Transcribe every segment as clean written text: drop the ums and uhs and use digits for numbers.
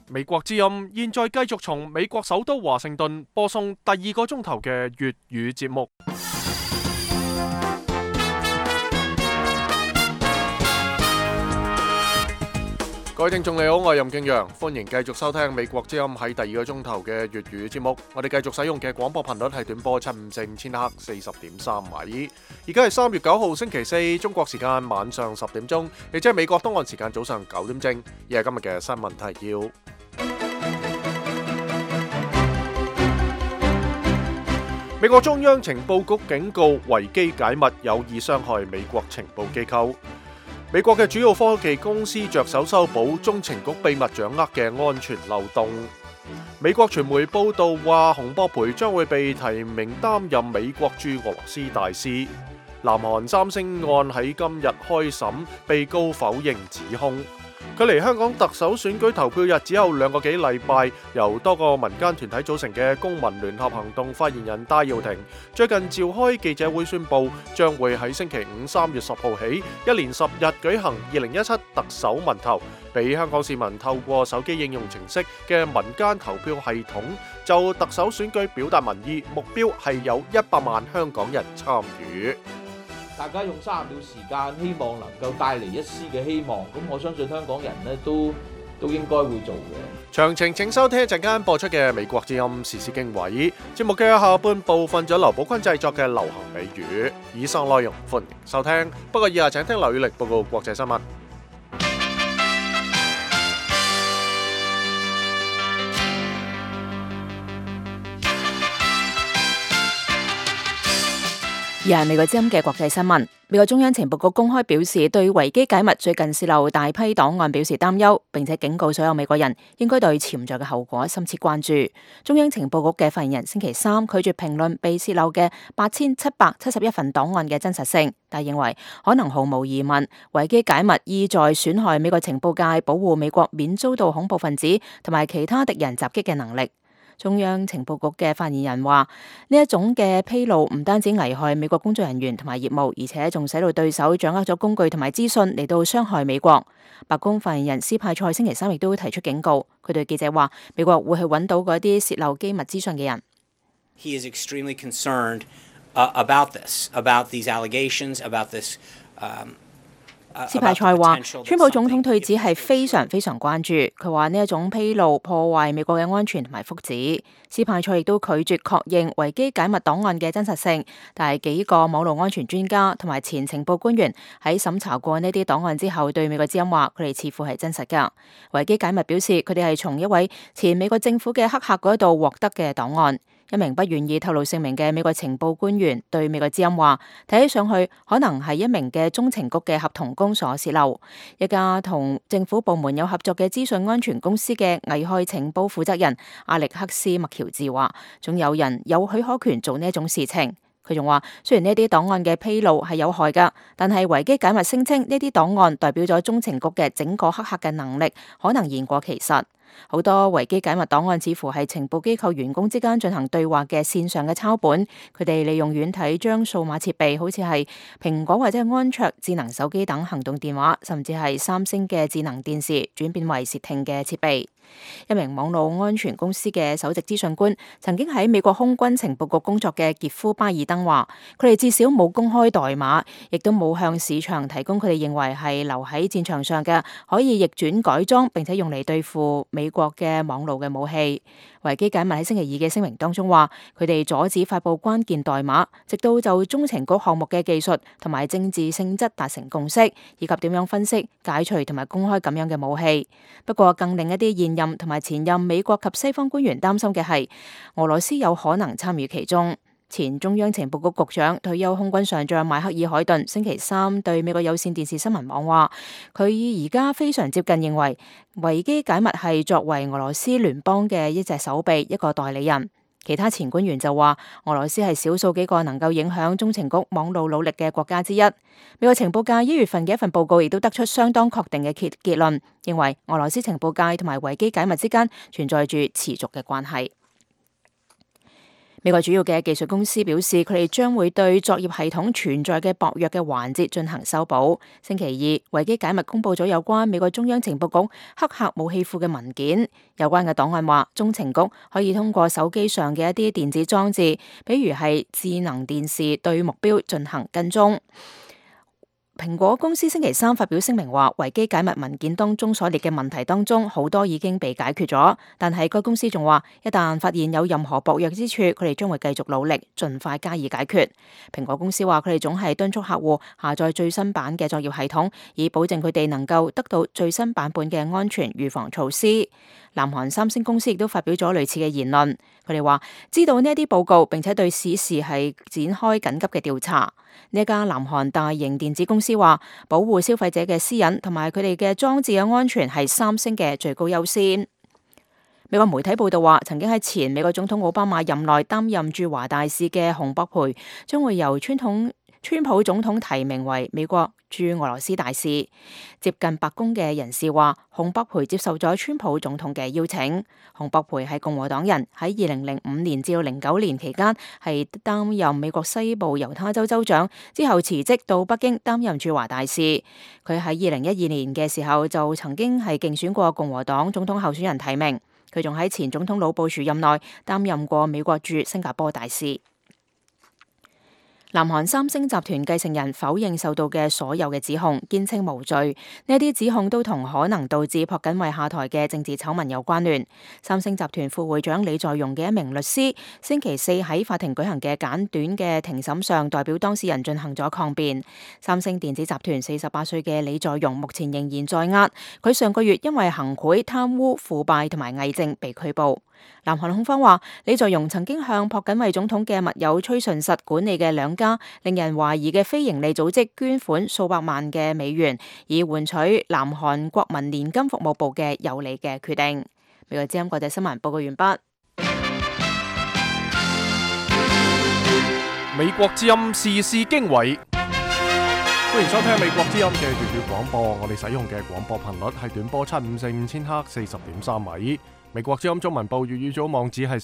美國之音現在繼續從美國首都華盛頓播送第二個鐘頭嘅粵語節目。各位聽眾你好，我係任敬陽，歡迎繼續收聽美國之音喺第二個鐘頭嘅粵語節目。我哋繼續使用嘅廣播頻率係短波754千克40.3米。而家係3月9號星期四，中國時間晚上10點鐘，亦即係美國東岸時間早上9點正。以下今日嘅新聞提要：美國中央情報局警告維基解密有意傷害美國情報機構。美國嘅主要科技公司着手修補中情局秘密掌握嘅安全漏洞。美國傳媒報道話，洪博培將會被提名擔任美國駐俄羅斯大使。南韓三星案喺今日開審，被告否認指控。距離香港特首選舉投票日只有2個幾禮拜，由多個民間團體組成嘅公民聯合行動發言人戴耀廷最近召開記者會宣布，將會喺星期五3月10號起，一連10日舉行2017特首民投，俾香港市民透過手機應用程式嘅民間投票系統就特首選舉表達民意，目標係有100萬香港人參與。 大家用30秒時間，希望能夠帶嚟一絲嘅希望。咁我相信香港人呢都應該會做嘅。 詳情請收聽一陣間播出嘅美國之音時事經緯節目嘅下半部分，咗劉寶坤製作嘅流行美語。以上內容歡迎收聽。不過以下請聽劉宇力報告國際新聞。 而係美國之音嘅國際新聞。美國中央情報局公開表示，對維基解密最近洩漏大批檔案表示擔憂，並且警告所有美國人應該對潛在嘅後果深切關注。中央情報局嘅發言人星期三拒絕評論被洩漏嘅8771份檔案嘅真實性，但認為可能毫無疑問，維基解密意在損害美國情報界保護美國免遭到恐怖分子同埋其他敵人襲擊嘅能力。中央情報局嘅發言人話：呢一種嘅披露唔單止危害美國工作人員同埋業務，而且仲使到對手掌握咗工具同埋資訊嚟到傷害美國。白宮發言人斯派塞星期三亦都提出警告，佢對記者話：美國會去揾到嗰啲洩漏機密資訊嘅人。 He is extremely concerned about these allegations, about this. 斯派塞話，川普總統退子係非常關注。佢話呢一種披露破壞美國嘅安全同埋福祉。斯派塞亦都拒絕確認維基解密檔案嘅真實性，但係幾個網絡安全專家同埋前情報官員喺審查過呢啲檔案之後，對美國之音話佢哋似乎係真實㗎。維基解密表示，佢哋係從一位前美國政府嘅黑客嗰度獲得嘅檔案。一名不願意透露姓名嘅美國情報官員對美國之音話，睇起上去可能係一名嘅中情局嘅合同工所洩漏。一家同政府部門有合作嘅資訊安全公司嘅危害情報負責人阿力克斯麥喬治話，總有人有許可權做呢一種事情。佢仲話，雖然呢啲檔案嘅披露係有害㗎，但係維基解密聲稱呢啲檔案代表咗中情局嘅整個黑客嘅能力，可能言過其實。好多維基解密檔案似乎係情報機構員工之間進行對話嘅線上嘅抄本，佢哋利用軟體將數碼設備，好似係蘋果或者係安卓智能手機等行動電話，甚至係三星嘅智能電視，轉變為竊聽嘅設備。一名網絡安全公司嘅首席資訊官，曾經喺美國空軍情報局工作嘅傑夫巴爾登話，佢哋至少冇公開代碼，亦都冇向市場提供佢哋認為係留喺戰場上嘅可以逆轉改裝並且用嚟對付美國嘅網絡嘅武器。維基解密喺星期二嘅聲明當中話，佢哋阻止發布關鍵代碼，直到就中情局項目嘅技術同埋政治性質達成共識，以及點樣分析、解除同埋公開咁樣嘅武器。不過更令一啲現任同埋前任美國及西方官員擔心嘅係，俄羅斯有可能參與其中。前中央情報局局長退休空軍上將邁克爾海頓星期三對美國有線電視新聞網話，佢而家非常接近認為維基解密係作為俄羅斯聯邦嘅一隻手臂，一個代理人。其他前官員就話，俄羅斯係少數幾個能夠影響中情局網路努力嘅國家之一。美國情報界1月份嘅一份報告亦都得出相當確定嘅結論，認為俄羅斯情報界同埋維基解密之間存在住持續嘅關係。 美國主要嘅技術公司表示，佢哋將會對作業系統存在嘅薄弱嘅環節進行修補。星期二，維基解密公佈咗有關美國中央情報局黑客武器庫嘅文件。有關嘅檔案話，中情局可以通過手機上嘅一啲電子裝置，比如係智能電視，對目標進行跟蹤。蘋果公司星期三發表聲明話，維基解密文件當中所列嘅問題當中，好多已經被解決咗。但係該公司仲話，一旦發現有任何薄弱之處，佢哋將會繼續努力，盡快加以解決。蘋果公司話，佢哋總係敦促客戶下載最新版嘅作業系統，以保證佢哋能夠得到最新版本嘅安全預防措施。南韓三星公司亦都發表咗類似嘅言論，佢哋話知道呢一啲報告，並且對此事係展開緊急嘅調查。呢一家南韓大型電子公司話，保護消費者嘅私隱同埋佢哋嘅裝置嘅安全係三星嘅最高優先。美國媒體報道話，曾經喺前美國總統奧巴馬任內擔任駐華大使嘅洪博培，將會由川普總統提名為美國駐俄羅斯大使。接近白宮嘅人士話，洪博培接受咗川普總統嘅邀請。洪博培係共和黨人，喺2005年至2009年期間係擔任美國西部猶他州州長，之後辭職到北京擔任駐華大使。佢喺2012年嘅時候就曾經係競選過共和黨總統候選人提名。佢仲喺前總統老布殊任內擔任過美國駐新加坡大使。南韓三星集團繼承人否認受到嘅所有嘅指控，堅稱無罪。呢啲指控都同可能導致朴槿惠下台嘅政治醜聞有關聯。三星集團副會長李在鎔嘅一名律師，星期四喺法庭舉行嘅簡短嘅庭審上，代表當事人進行咗抗辯。三星電子集團48歲嘅李在鎔目前仍然在押，佢上個月因為行賄、貪污、腐敗同埋偽證被拘捕。南韓控方話，李在鎔曾經向朴槿惠總統嘅密友崔順實管理嘅兩家令人懷疑嘅非營利組織捐款數百萬嘅美元，以換取南韓國民年金服務部嘅有利嘅決定。美國之音國際新聞報告完畢。 美國之音時事經緯，歡迎收聽美國之音嘅粵語廣播。我哋使用嘅廣播頻率係短波7545千赫40.3米。美國之音中文部粵語組網址係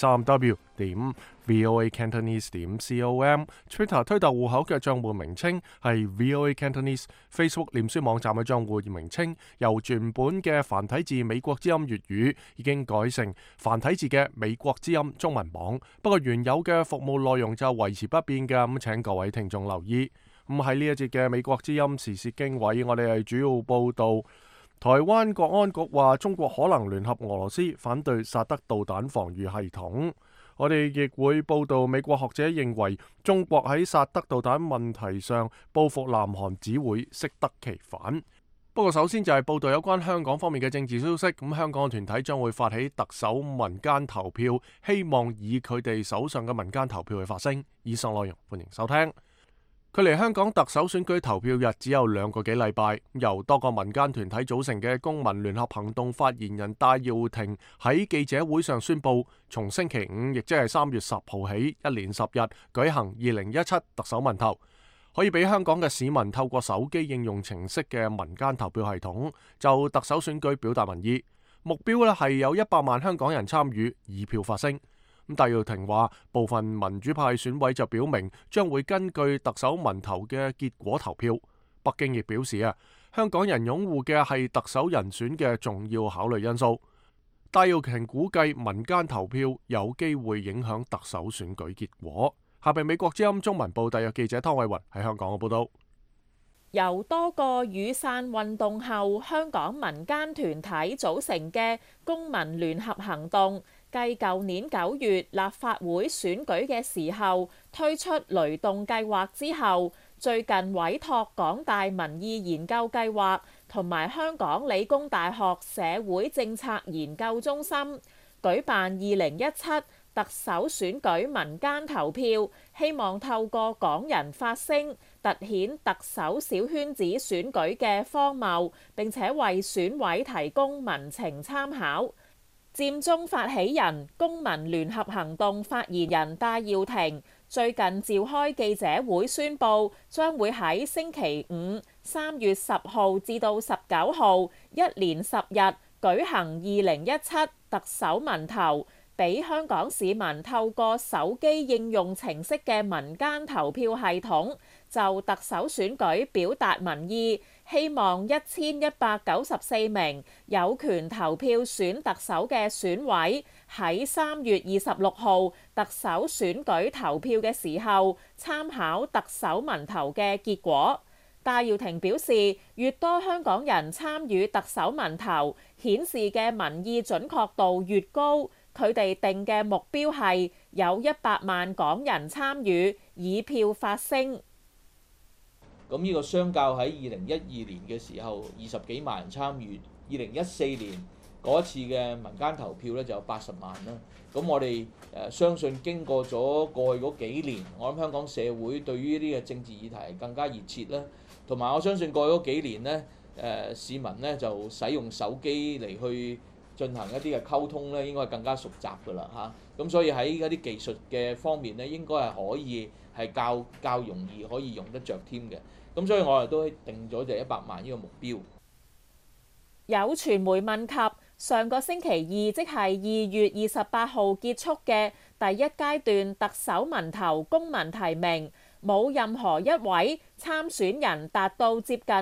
3w.voacantonese.com，Twitter 推特戶口嘅賬戶名稱係 VOA Cantonese，Facebook 臉書網站嘅賬戶名稱由原本嘅繁體字美國之音粵語已經改成繁體字嘅美國之音中文網，不過原有嘅服務內容就維持不變嘅，咁請各位聽眾留意。咁喺呢一節嘅美國之音時事經緯，我哋係主要報道台灣國安局話中國可能聯合俄羅斯反對薩德導彈防禦系統。我哋亦會報道美國學者認為中國喺薩德導彈問題上報復南韓只會適得其反。不過首先就係報道有關香港方面嘅政治消息。咁香港嘅團體將會發起特首民間投票，希望以佢哋手上嘅民間投票去發聲。以上內容歡迎收聽。距離香港特首選舉投票日只有2個幾禮拜，由多個民間團體組成嘅公民聯合行動發言人戴耀廷喺記者會上宣布，從星期五，亦即係3月10號起，一連10日舉行2017特首民投，可以俾香港嘅市民透過手機應用程式嘅民間投票系統就特首選舉表達民意。目標咧係有100萬香港人參與，以票發聲。咁戴耀廷話，部分民主派選委就表明將會根據特首民投嘅結果投票。北京亦表示香港人擁護嘅係特首人選嘅重要考慮因素。戴耀廷估計民間投票有機會影響特首選舉結果。下邊美國之音中文部特約記者湯偉雲喺香港嘅報道。 由多個雨傘運動後香港民間團體組成嘅公民聯合行動，繼舊年9月立法會選舉嘅時候推出雷動計劃之後，最近委託港大民意研究計劃同埋香港理工大學社會政策研究中心舉辦2017特首選舉民間投票，希望透過港人發聲，凸顯特首小圈子選舉嘅荒謬，並且為選委提供民情參考。佔中發起人公民聯合行動發言人戴耀廷最近召開記者會宣布，將會喺星期五3月10號至到19號一連10日舉行2017特首民投， 俾香港市民透過手機應用程式嘅民間投票系統就特首選舉表達民意，希望1194名有權投票選特首嘅選委喺3月26號特首選舉投票嘅時候參考特首民投嘅結果。戴耀廷表示，越多香港人參與特首民投，顯示嘅民意準確度越高。佢哋定嘅目標係有100萬港人參與，以票發聲。 咁呢個相較喺2012年嘅時候20幾萬人參與，2014年嗰次嘅民間投票咧就有80萬啦。咁我哋相信經過咗過去嗰幾年，我諗香港社會對於呢個政治議題更加熱切啦。同埋我相信過去嗰幾年咧，市民咧就使用手機嚟去進行一啲嘅溝通咧，應該係更加熟習㗎啦嚇。咁所以喺嗰啲技術嘅方面咧，應該係可以係較容易可以用得着添嘅。咁所以我哋都定咗就100萬呢個目標。 有傳媒問及上個星期二，即係2月28號結束嘅第一階段特首民投公民提名，冇任何一位參選人達到接近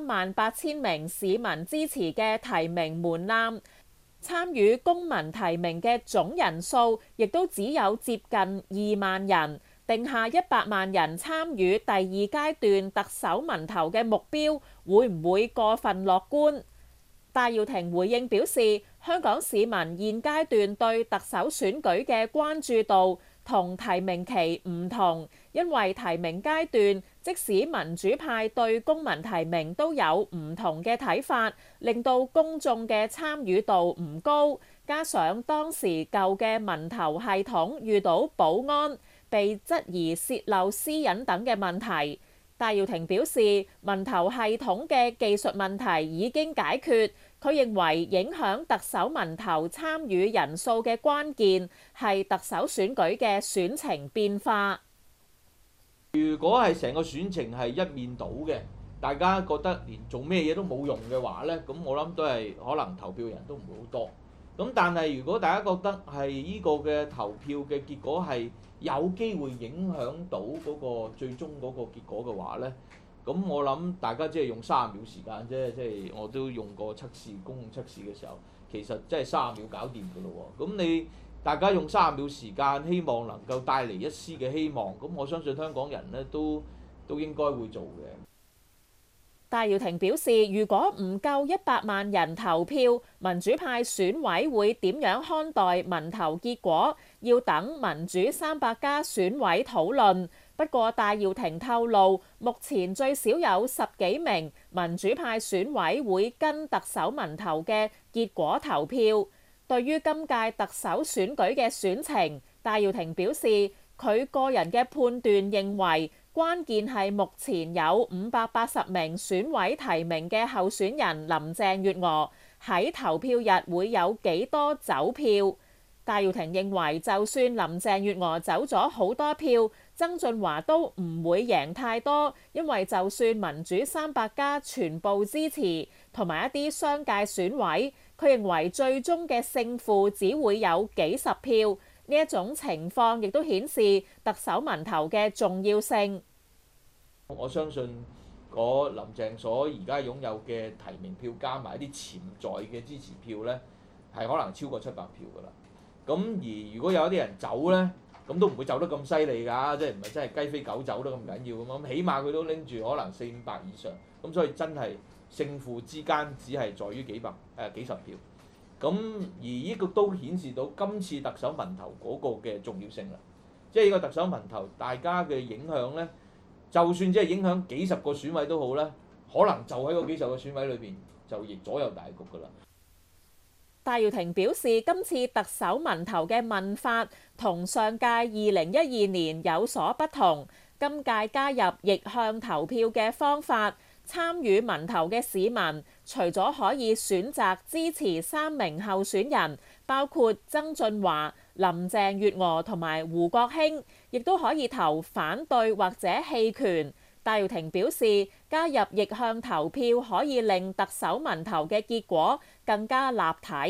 38000名市民支持嘅提名門檻。參與公民提名嘅總人數亦都只有接近2萬人，定下100萬人參與第二階段特首民投嘅目標，會唔會過分樂觀？戴耀廷回應表示，香港市民現階段對特首選舉嘅關注度同提名期唔同，因為提名階段即使民主派對公民提名都有唔同嘅睇法，令到公眾嘅參與度唔高，加上當時舊嘅民投系統遇到保安、被質疑洩漏私隱等嘅問題。戴耀廷表示，民投系統嘅技術問題已經解決。佢認為影響特首民投參與人數嘅關鍵係特首選舉嘅選情變化。 如果係成個選情係一面倒嘅，大家覺得連做咩嘢都冇用嘅話呢，咁我諗都係可能投票人都唔會好多。咁但係如果大家覺得係呢個嘅投票嘅結果係有機會影響到嗰個最終嗰個結果嘅話呢，咁我諗大家即係用30秒時間啫，即係我都用過測試公共測試嘅時候，其實即係30秒搞掂㗎咯喎。咁你大家用30秒時間，希望能夠帶嚟一絲嘅希望，咁我相信香港人呢都應該會做嘅。 戴耀廷表示，如果唔夠100萬人投票，民主派選委會點樣看待民投結果？要等民主300+ 選委討論。不過戴耀廷透露，目前最少有10幾名民主派選委會跟特首民投嘅結果投票。對於今屆特首選舉嘅選情，戴耀廷表示，佢個人嘅判斷認為，關鍵係目前有580名選委提名嘅候選人林鄭月娥喺投票日會有幾多走票。戴耀廷認為，就算林鄭月娥走咗好多票，曾俊華都唔會贏太多，因為就算民主300+ 全部支持，同埋一啲商界選委，佢認為最終嘅勝負只會有幾十票。呢一種情況亦都顯示特首民投嘅重要性。 我相信嗰林鄭所而家擁有嘅提名票加埋一啲潛在嘅支持票呢，係可能超過700票㗎啦。咁而如果有一啲人走呢，咁都唔會走得咁犀利㗎，即係唔係真係雞飛狗走得咁緊要咁嘛？咁起碼佢都拎住可能400-500以上。咁所以真係勝負之間只係在於幾十票。咁而呢個都顯示到今次特首民投嗰個嘅重要性啦。即係呢個特首民投，大家嘅影響呢，就算即係影響幾十個選委都好啦，可能就喺嗰幾十個選委裏邊就亦左右大局㗎啦。 戴耀廷表示，今次特首民投嘅問法同上屆2012年有所不同，今屆加入逆向投票嘅方法。參與民投嘅市民，除咗可以選擇支持3名候選人，包括曾俊華、林鄭月娥同埋胡國興，亦都可以投反對或者棄權。戴耀廷表示，加入逆向投票可以令特首民投嘅結果更加立體。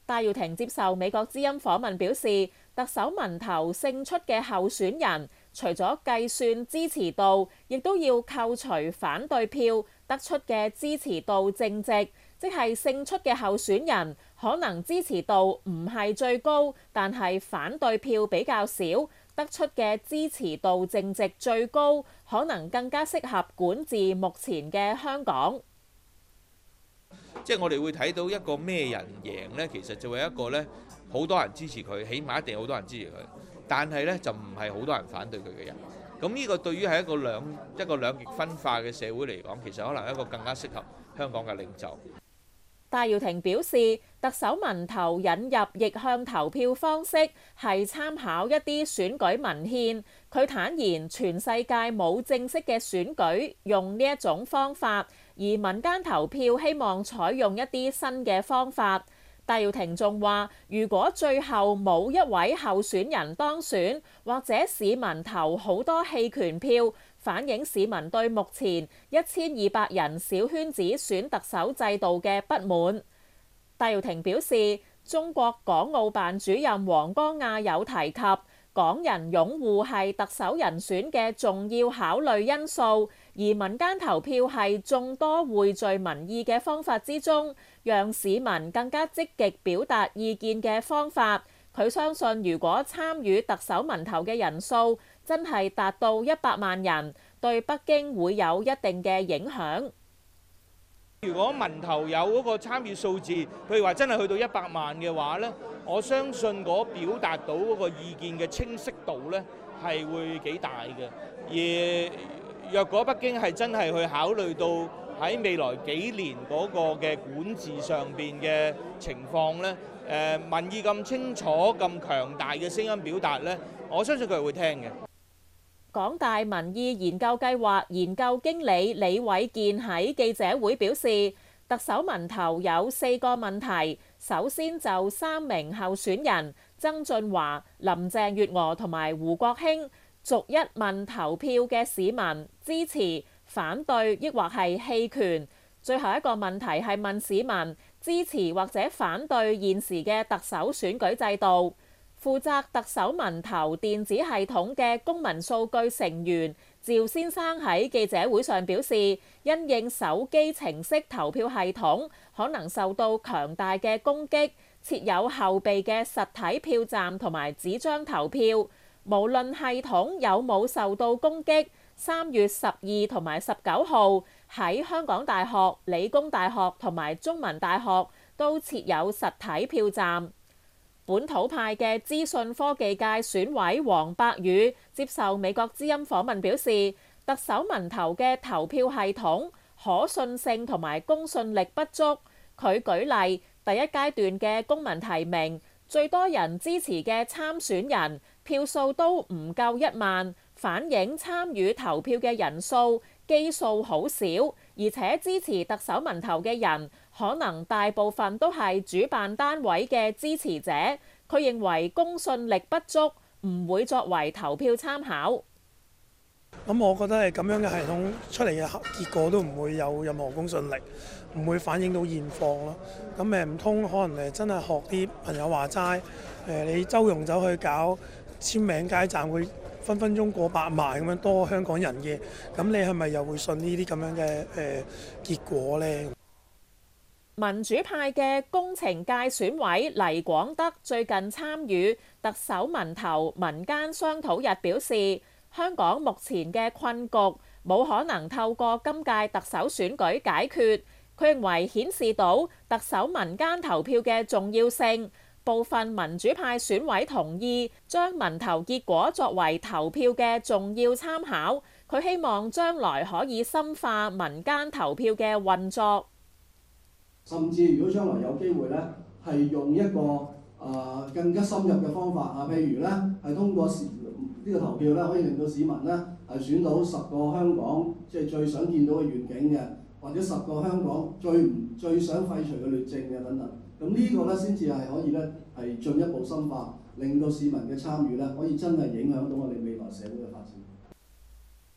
戴耀廷接受美國之音訪問表示，特首民投勝出嘅候選人，除咗計算支持度，亦都要扣除反對票得出嘅支持度淨值，即係勝出嘅候選人可能支持度唔係最高，但係反對票比較少，得出嘅支持度淨值最高，可能更加適合管治目前嘅香港。 即係我哋會睇到一個咩人贏呢？其實就係一個呢，好多人支持佢，起碼一定好多人支持佢，但係呢，就唔係好多人反對佢嘅人。咁呢個對於係一個兩極分化嘅社會嚟講，其實可能係一個更加適合香港嘅領袖。 戴耀廷表示，特首民投引入逆向投票方式係參考一啲選舉文獻。佢坦言，全世界冇正式嘅選舉用呢一種方法，而民間投票希望採用一啲新嘅方法。戴耀廷仲話，如果最後冇一位候選人當選，或者市民投好多棄權票，反映市民對目前1200人小圈子選特首制度嘅不滿。戴耀廷表示，中國港澳辦主任王光亞有提及，港人擁護係特首人選嘅重要考慮因素，而民間投票係眾多匯聚民意嘅方法之中，讓市民更加積極表達意見嘅方法。佢相信，如果參與特首民投嘅人數真係達到100萬人，對北京會有一定嘅影響。 如果民投有嗰個參與數字，譬如話真係去到100萬嘅話呢，我相信嗰表達到嗰個意見嘅清晰度呢係會幾大嘅。而若果北京係真係去考慮到喺未來幾年嗰個嘅管治上邊嘅情況呢，民意咁清楚、咁強大嘅聲音表達呢，我相信佢係會聽嘅。 港大民意研究計劃研究經理李偉健喺記者會表示，特首民投有4個問題。首先就3名候選人曾俊華、林鄭月娥同埋胡國興，逐一問投票嘅市民支持、反對抑或係棄權。最後一個問題係問市民支持或者反對現時嘅特首選舉制度。負責特首民投電子系統嘅公民數據成員趙先生喺記者會上表示，因應手機程式投票系統可能受到強大嘅攻擊，設有後備嘅實體票站同埋紙張投票。無論系統有冇受到攻擊，3月12同埋19號喺香港大學、理工大學同埋中文大學都設有實體票站。本土派嘅資訊科技界選委黃伯宇接受美國之音訪問表示，特首民投嘅投票系統可信性同埋公信力不足。佢舉例，第一階段嘅公民提名，最多人支持嘅參選人票數都唔夠1萬，反映參與投票嘅人數基數好少，而且支持特首民投嘅人可能大部分都係主辦單位嘅支持者。佢認為公信力不足，唔會作為投票參考。 咁我覺得係咁樣嘅系統出嚟嘅結果都唔會有任何公信力，唔會反映到現況咯。咁唔通可能真係學啲朋友話齋，你周融走去搞簽名街站，會分分鐘過100萬咁樣多香港人嘅，咁你係咪又會信呢啲咁樣嘅結果呢？ 民主派嘅工程界選委黎廣德最近參與特首民投民間商討日表示，香港目前嘅困局冇可能透過今屆特首選舉解決。佢認為顯示到特首民間投票嘅重要性。部分民主派選委同意將民投結果作為投票嘅重要參考。佢希望將來可以深化民間投票嘅運作。 甚至如果將來有機會咧，係用一個更加深入嘅方法啊，譬如咧係通過呢個投票咧，可以令到市民咧係選到10個香港即係最想見到嘅願景嘅，或者10個香港最想廢除嘅劣政嘅等等。咁呢個咧先至係可以咧係進一步深化，令到市民嘅參與咧可以真係影響到我哋未來社會嘅發展。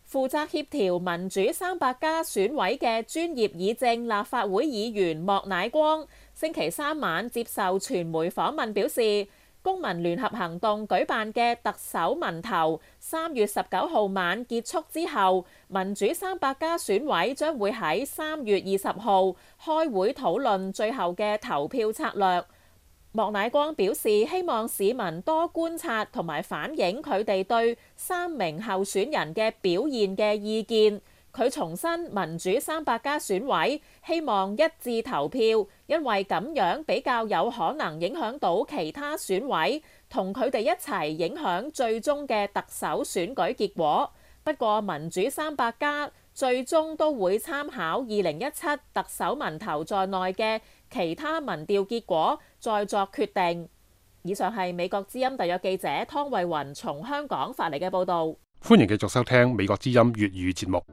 負責協調民主300+ 選委嘅專業議政立法會議員莫乃光星期三晚接受傳媒訪問表示，公民聯合行動舉辦嘅特首民投3月19號晚結束之後，民主300+ 選委將會喺3月20號開會討論最後嘅投票策略。莫乃光表示，希望市民多觀察同埋反映佢哋對3名候選人嘅表現嘅意見。佢重申民主300+ 選委希望一致投票，因為咁樣比較有可能影響到其他選委，同佢哋一齊影響最終嘅特首選舉結果。不過民主300+ 最終都會參考2017特首民投在內嘅其他民調結果，再作決定。以上係美國之音特約記者湯慧雲從香港發嚟嘅報導。 歡迎繼續收聽美國之音粵語節目。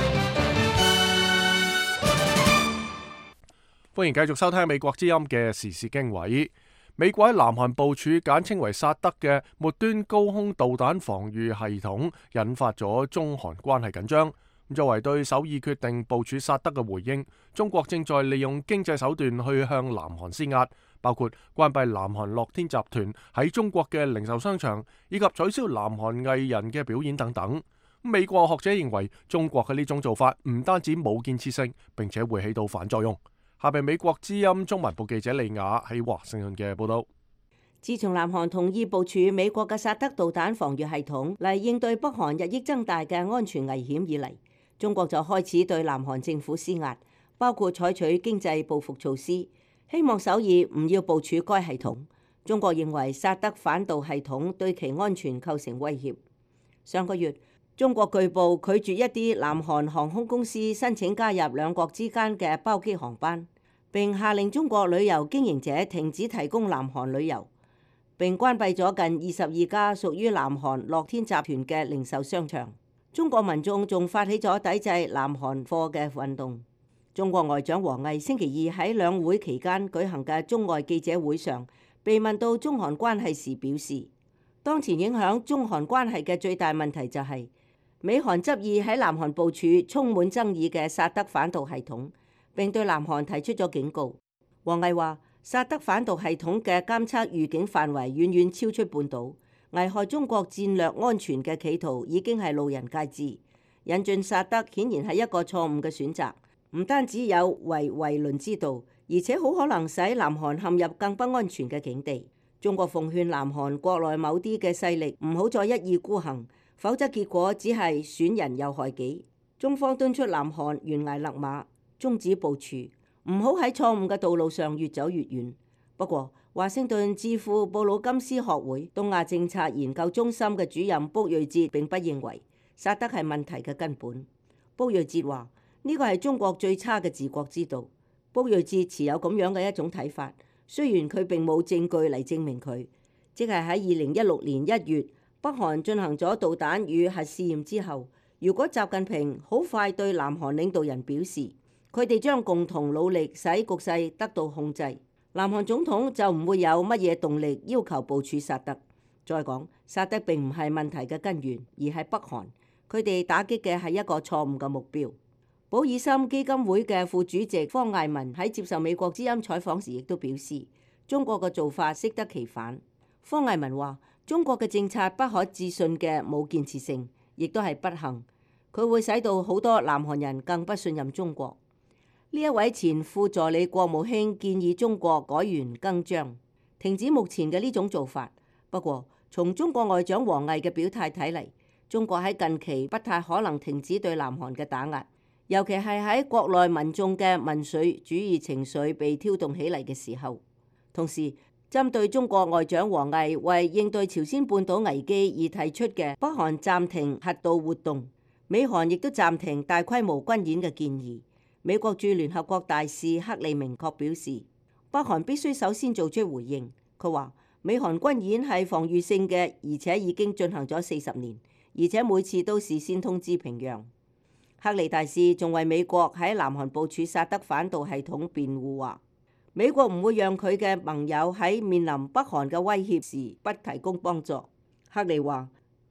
歡迎繼續收聽美國之音嘅時事經緯。美國喺南韓部署簡稱為薩德嘅末端高空導彈防禦系統，引發咗中韓關係緊張。作為對首爾決定部署薩德嘅回應，中國正在利用經濟手段去向南韓施壓，包括關閉南韓樂天集團喺中國嘅零售商場，以及取消南韓藝人嘅表演等等。美國學者認為，中國嘅呢種做法唔單止冇建設性，並且會起到反作用。下邊美國之音中文部記者李雅喺華盛頓嘅報道。 自從南韓同意部署美國嘅薩德導彈防禦系統嚟應對北韓日益增大嘅安全危險以嚟，中國就開始對南韓政府施壓，包括採取經濟報復措施，希望首爾唔要部署該系統。中國認為薩德反導系統對其安全構成威脅。上個月，中國據報拒絕一啲南韓航空公司申請加入兩國之間嘅包機航班，並下令中國旅遊經營者停止提供南韓旅遊，並關閉咗近22家屬於南韓樂天集團嘅零售商場。中國民眾仲發起咗抵制南韓貨嘅運動。中國外長王毅星期二喺兩會期間舉行嘅中外記者會上，被問到中韓關係時表示，當前影響中韓關係嘅最大問題就係美韓執意喺南韓部署充滿爭議嘅薩德反導系統，並對南韓提出咗警告。王毅話，薩德反導系統嘅監測預警範圍遠遠超出半島，危害中國戰略安全嘅企圖已經係路人皆知。引進薩德顯然係一個錯誤嘅選擇，唔單止有違唯倫之道，而且好可能使南韓陷入更不安全嘅境地。中國奉勸南韓國內某啲嘅勢力唔好再一意孤行，否則結果只係損人又害己。中方敦促南韓懸崖勒馬，終止部署，唔好喺錯誤嘅道路上越走越遠。不過，華盛頓智庫布魯金斯學會東亞政策研究中心嘅主任卜瑞哲並不認為薩德係問題嘅根本。卜瑞哲話：呢個係中國最差嘅治國之道。卜瑞哲持有咁樣嘅一種睇法，雖然佢並冇證據嚟證明佢，即係喺2016年1月北韓進行咗導彈與核試驗之後，如果習近平好快對南韓領導人表示，佢哋將共同努力使局勢得到控制，南韓總統就唔會有乜嘢動力要求部署薩德。再講，薩德並唔係問題嘅根源，而係北韓，佢哋打擊嘅係一個錯誤嘅目標。保爾森基金會嘅副主席方艾文喺接受美國之音採訪時亦都表示，中國嘅做法適得其反。方艾文話：中國嘅政策不可置信嘅冇建設性，亦都係不幸，佢會使到好多南韓人更不信任中國。呢一位前副助理國務卿建議中國改弦更張，停止目前嘅呢種做法。不過，從中國外長王毅嘅表態睇嚟，中國喺近期不太可能停止對南韓嘅打壓，尤其係喺國內民眾嘅民粹主義情緒被挑動起嚟嘅時候。同時，針對中國外長王毅為應對朝鮮半島危機而提出嘅北韓暫停核導活動，美韓亦都暫停大規模軍演嘅建議。美國駐聯合國大使克里明確表示，北韓必須首先做出回應。佢話：美韓軍演係防禦性嘅，而且已經進行咗40年，而且每次都事先通知平壤。克里大使仲為美國喺南韓部署薩德反導系統辯護，話美國唔會讓佢嘅盟友喺面臨北韓嘅威脅時不提供幫助。克里話：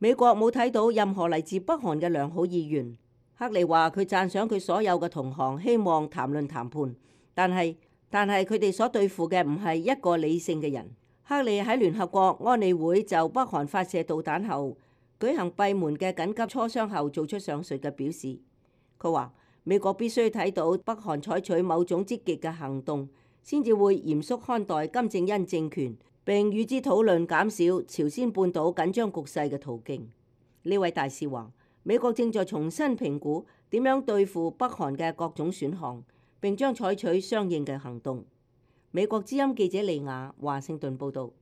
美國冇睇到任何嚟自北韓嘅良好意願。克利話佢讚賞佢所有嘅同行，希望談論談判，但係佢哋所對付嘅唔係一個理性嘅人。克利喺聯合國安理會就北韓發射導彈後舉行閉門嘅緊急磋商後做出上述嘅表示。佢話美國必須睇到北韓採取某種積極嘅行動，先至會嚴肅看待金正恩政權，並與之討論減少朝鮮半島緊張局勢嘅途徑。呢位大使話美國正在重新評估點樣對付北韓嘅各種選項，並將採取相應嘅行動。美國之音記者利亞華盛頓報導。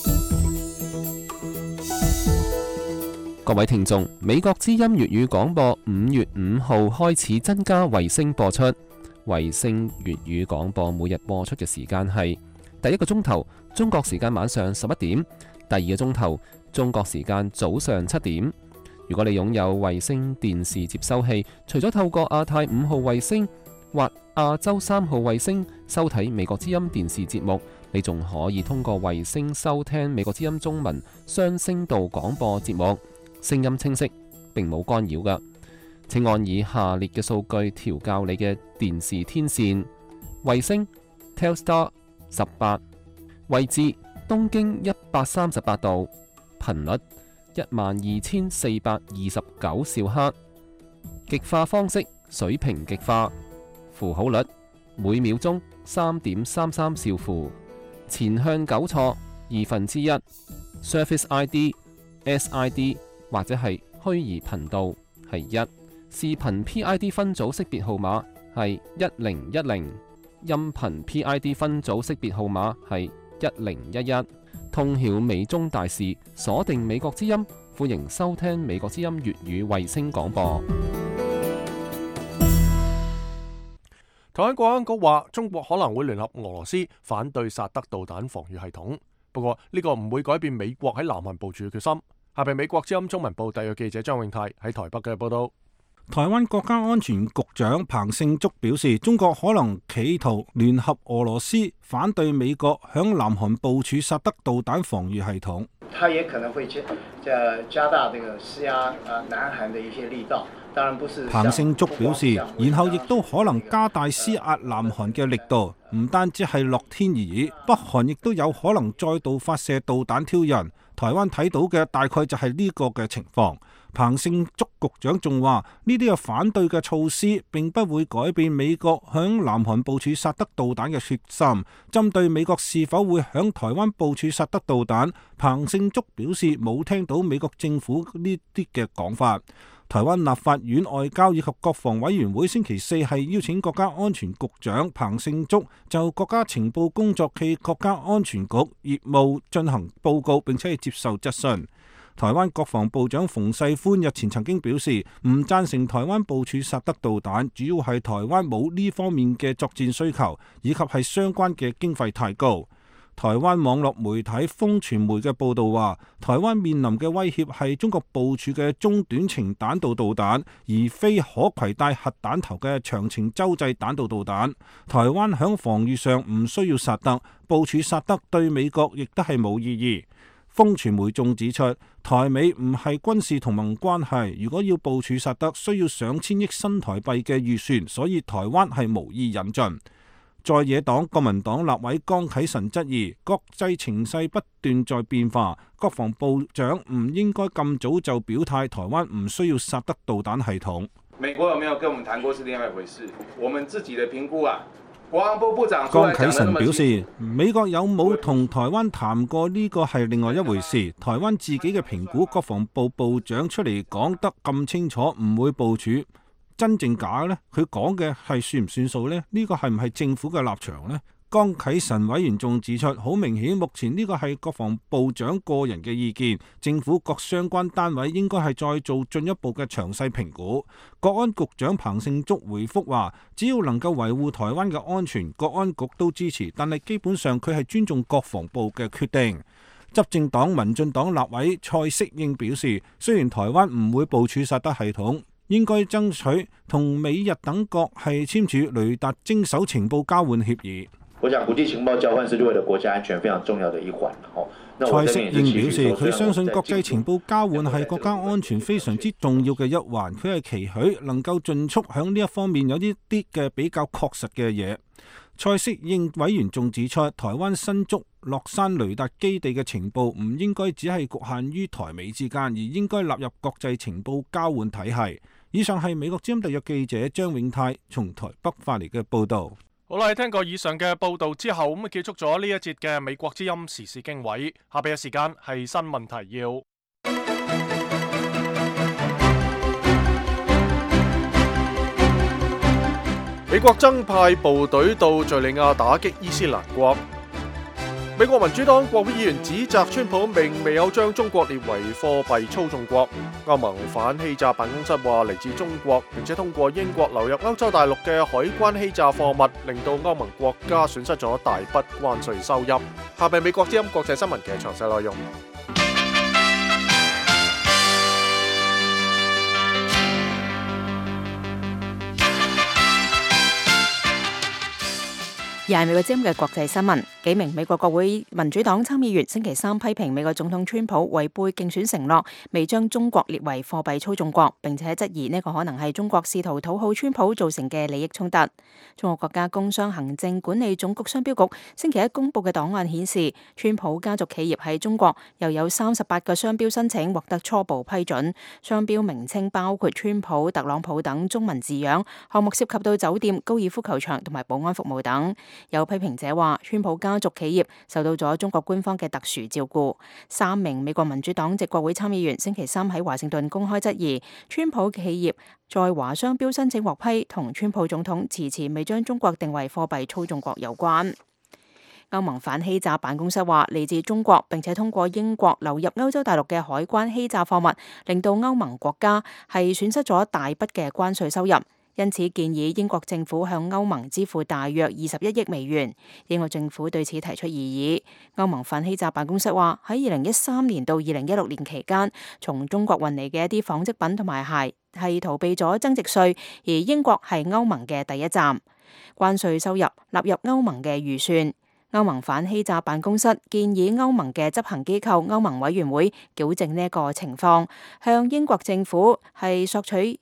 各位聽眾，美國之音粵語廣播5月5號開始增加衛星播出。衛星粵語廣播每日播出嘅時間係第一個鐘頭中國時間晚上11點，第二個鐘頭中國時間早上7點。如果你擁有衛星電視接收器，除咗透過亞太5號衛星或亞洲3號衛星收睇美國之音電視節目，你仲可以通過衛星收聽美國之音中文雙聲道廣播節目，聲音清晰，並冇干擾㗎。請按以下列嘅數據調校你嘅電視天線：衛星 Telstar 18，位置東經138度，頻率12429兆赫，極化方式水平極化，符號率每秒鐘3.33兆符，前向糾錯1/2， Service ID、SID 或者係虛擬頻道係1，視頻 PID 分組識別號碼係1010，音頻 PID 分組識別號碼係1011。通曉美中大事，鎖定美國之音，歡迎收聽美國之音粵語衛星廣播。 台灣國安局話，中國可能會聯合俄羅斯反對薩德導彈防禦系統，不過呢個唔會改變美國喺南韓部署嘅決心。下邊美國之音中文部特約記者張永泰喺台北嘅報道。 台灣國家安全局長彭勝竹表示，中國可能企圖聯合俄羅斯反對美國響南韓部署薩德導彈防禦系統。 他也可能會加大這個施壓南韓的一些力道，當然不是。彭勝竹表示， 然後亦都可能加大施壓南韓嘅力度，唔單止係樂天而已，北韓亦都有可能再度發射導彈挑釁。台灣睇到嘅大概就係呢個嘅情況。彭勝竹局長仲話：呢啲嘅反對嘅措施並不會改變美國響南韓部署薩德導彈嘅決心。針對美國是否會響台灣部署薩德導彈，彭勝竹表示冇聽到美國政府呢啲嘅講法。台灣立法院外交以及國防委員會星期四係邀請國家安全局長彭勝竹就國家情報工作暨國家安全局業務進行報告，並且係接受質詢。台灣國防部長馮世寬日前曾經表示唔贊成台灣部署薩德導彈，主要係台灣冇呢方面嘅作戰需求，以及係相關嘅經費太高。台灣網絡媒體風傳媒嘅報導話，台灣面臨嘅威脅係中國部署嘅中短程彈道導彈，而非可攜帶核彈頭嘅長程洲際彈道導彈。台灣響防禦上唔需要薩德，部署薩德對美國亦都係冇意義。風傳媒仲指出，台美唔係軍事同盟關係，如果要部署薩德，需要上千億新台幣嘅預算，所以台灣係無意引進。在野黨國民黨立委江啟臣質疑，國際情勢不斷在變化，國防部長唔應該咁早就表態，台灣唔需要薩德導彈系統。 美國有沒有跟我們談過是另外一回事，我們自己的評估啊。 江啟臣表示，美國有冇同台灣談過呢個係另外一回事。台灣自己嘅評估，國防部部長出嚟講得咁清楚，唔會部署，真正假呢？佢講嘅係算唔算數呢？呢個係唔係政府嘅立場呢？江啟臣委員仲指出，好明顯目前呢個係國防部長個人嘅意見，政府各相關單位應該係再做進一步嘅詳細評估。國安局長彭勝竹回覆話，只要能夠維護台灣嘅安全，國安局都支持，但係基本上佢係尊重國防部嘅決定。執政黨民進黨立委蔡適應表示，雖然台灣唔會部署薩德系統，應該爭取同美日等國係簽署雷達徵收情報交換協議。 我想國際情報交換是為了國家安全非常重要的一環。 蔡適應表示，佢相信國際情報交換係國家安全非常之重要嘅一環，佢係期許能夠盡速響呢一方面有啲嘅比較確實嘅嘢。蔡適應委員仲指出，台灣新竹落山雷達基地嘅情報唔應該只係局限於台美之間，而應該納入國際情報交換體系。以上係美國之音特約記者張永泰從台北發嚟嘅報導。 好啦，聽過以上嘅報導之後，咁結束咗呢一節嘅美國之音時事經緯。下邊嘅時間係新聞提要。美國增派部隊到敘利亞打擊伊斯蘭國。美國民主黨國會議員指責川普並未有將中國列為貨幣操縱國。歐盟反欺詐辦公室話，嚟自中國並且通過英國流入歐洲大陸嘅海關欺詐貨物，令到歐盟國家損失咗大筆關稅收入。下邊美國之音國際新聞嘅詳細內容。 而係美國之音嘅國際新聞，幾名美國國會民主黨參議員星期三批評美國總統川普違背競選承諾，未將中國列為貨幣操縱國，並且質疑呢個可能係中國試圖討好川普造成嘅利益衝突。中國國家工商行政管理總局商標局星期一公佈嘅檔案顯示，川普家族企業喺中國又有38個商標申請獲得初步批准，商標名稱包括川普、特朗普等中文字樣，項目涉及到酒店、高爾夫球場同埋保安服務等。有批評者話，川普家族企業受到咗中國官方嘅特殊照顧。3名美國民主黨籍國會參議員星期三喺華盛頓公開質疑，川普企業在華商標申請獲批同川普總統遲遲未將中國定為貨幣操縱國有關。歐盟反欺詐辦公室話，嚟自中國並且通過英國流入歐洲大陸嘅海關欺詐貨物，令到歐盟國家係損失咗大筆嘅關稅收入。因此建議英國政府向歐盟支付大約21億美元。英國政府對此提出異議。歐盟反欺詐辦公室話，喺2013年到2016年期間，從中國運嚟嘅一啲紡織品同埋鞋係逃避咗增值稅，而英國係歐盟嘅第一站。關稅收入納入歐盟嘅預算。歐盟反欺詐辦公室建議歐盟嘅執行機構歐盟委員會矯正呢一個情況，向英國政府係索取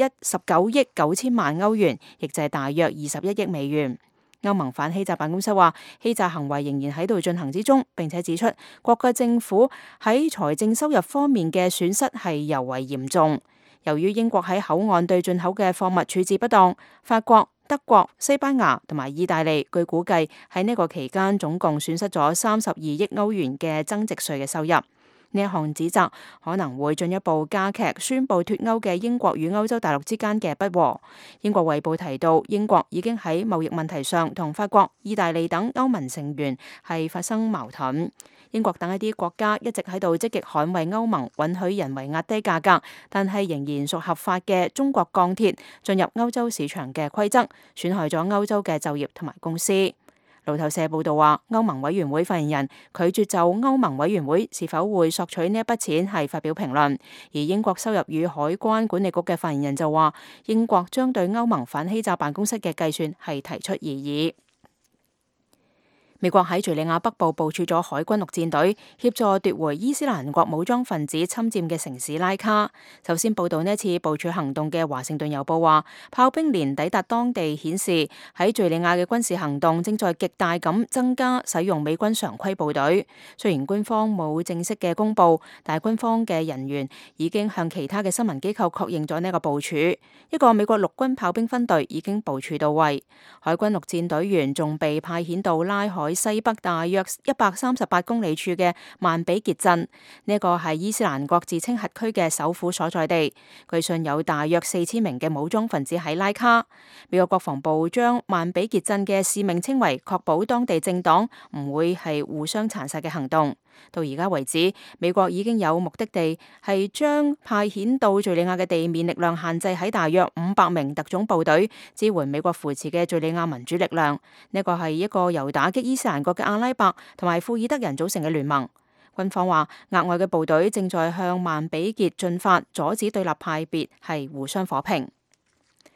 19億9千萬歐元，亦就係大約21億美元。歐盟反欺詐辦公室話，欺詐行為仍然喺度進行之中，並且指出各個政府喺財政收入方面嘅損失係尤為嚴重。由於英國喺口岸對進口嘅貨物處置不當，法國、德國、西班牙同埋意大利據估計喺呢個期間總共損失咗32億歐元嘅增值稅嘅收入。呢一項指責可能會進一步加劇宣布脫歐嘅英國與歐洲大陸之間嘅不和。英國衛報提到，英國已經喺貿易問題上同法國、意大利等歐盟成員係發生矛盾。英國等一啲國家一直喺度積極捍衛歐盟允許人為壓低價格，但係仍然屬合法嘅中國鋼鐵進入歐洲市場嘅規則，損害咗歐洲嘅就業同埋公司。路透社報道話，歐盟委員會發言人拒絕就歐盟委員會是否會索取呢一筆錢係發表評論，而英國收入與海關管理局嘅發言人就話，英國將對歐盟反欺詐辦公室嘅計算係提出異議。美國喺敘利亞北部部署咗海軍陸戰隊，協助奪回伊斯蘭國武裝分子侵佔嘅城市拉卡。首先報道呢次部署行動嘅華盛頓郵報話，炮兵連抵達當地顯示喺敘利亞嘅軍事行動正在極大咁增加使用美軍常規部隊。雖然官方冇正式嘅公佈，但係軍方嘅人員已經向其他嘅新聞機構確認咗呢個部署。一個美國陸軍炮兵分隊已經部署到位，海軍陸戰隊員仲被派遣到拉海西北大約138公里處嘅曼比傑鎮，呢一個係伊斯蘭國自稱轄區嘅首府所在地。據信有大約4000名嘅武裝分子喺拉卡。美國國防部將曼比傑鎮嘅使命稱為確保當地政黨唔會係互相殘殺嘅行動。到而家為止，美國已經有目的地係將派遣到敘利亞嘅地面力量限制喺大約500名特種部隊，支援美國扶持嘅敘利亞民主力量。呢個係一個由打擊伊斯蘭國嘅阿拉伯同埋庫爾德人組成嘅聯盟。軍方話，額外嘅部隊正在向曼比傑進發，阻止對立派別係互相火拼。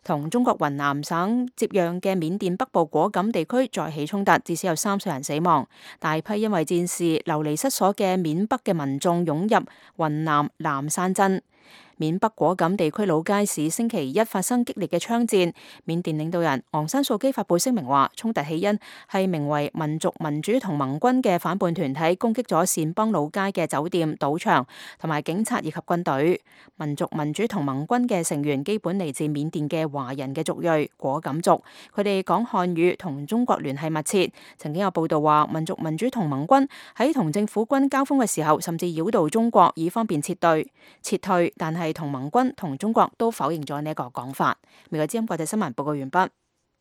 同中國雲南省接壤嘅緬甸北部果敢地區再起衝突，至少有30人死亡。大批因為戰事流離失所嘅緬北嘅民眾湧入雲南南山鎮。緬北果敢地區老街市星期一發生激烈嘅槍戰，緬甸領導人昂山素姬發布聲明話，衝突起因係名為民族民主同盟軍嘅反叛團體攻擊咗善邦老街嘅酒店、賭場同埋警察以及軍隊。民族民主同盟軍嘅成員基本嚟自緬甸嘅華人嘅族裔果敢族，佢哋講漢語，同中國聯繫密切。曾經有報道話，民族民主同盟軍喺同政府軍交鋒嘅時候，甚至繞道中國以方便撤退，但係同盟軍同中國都否認咗呢一個講法。美國之音國際新聞報告完畢。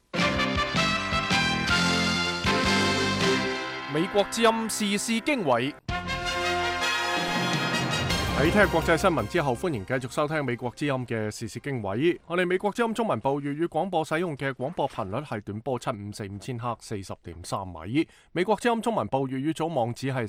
美國之音時事經緯。喺聽國際新聞之後，歡迎繼續收聽美國之音嘅時事經緯。我哋美國之音中文部粵語廣播使用嘅廣播頻率係短波7545000赫40.3米。美國之音中文部粵語組網址係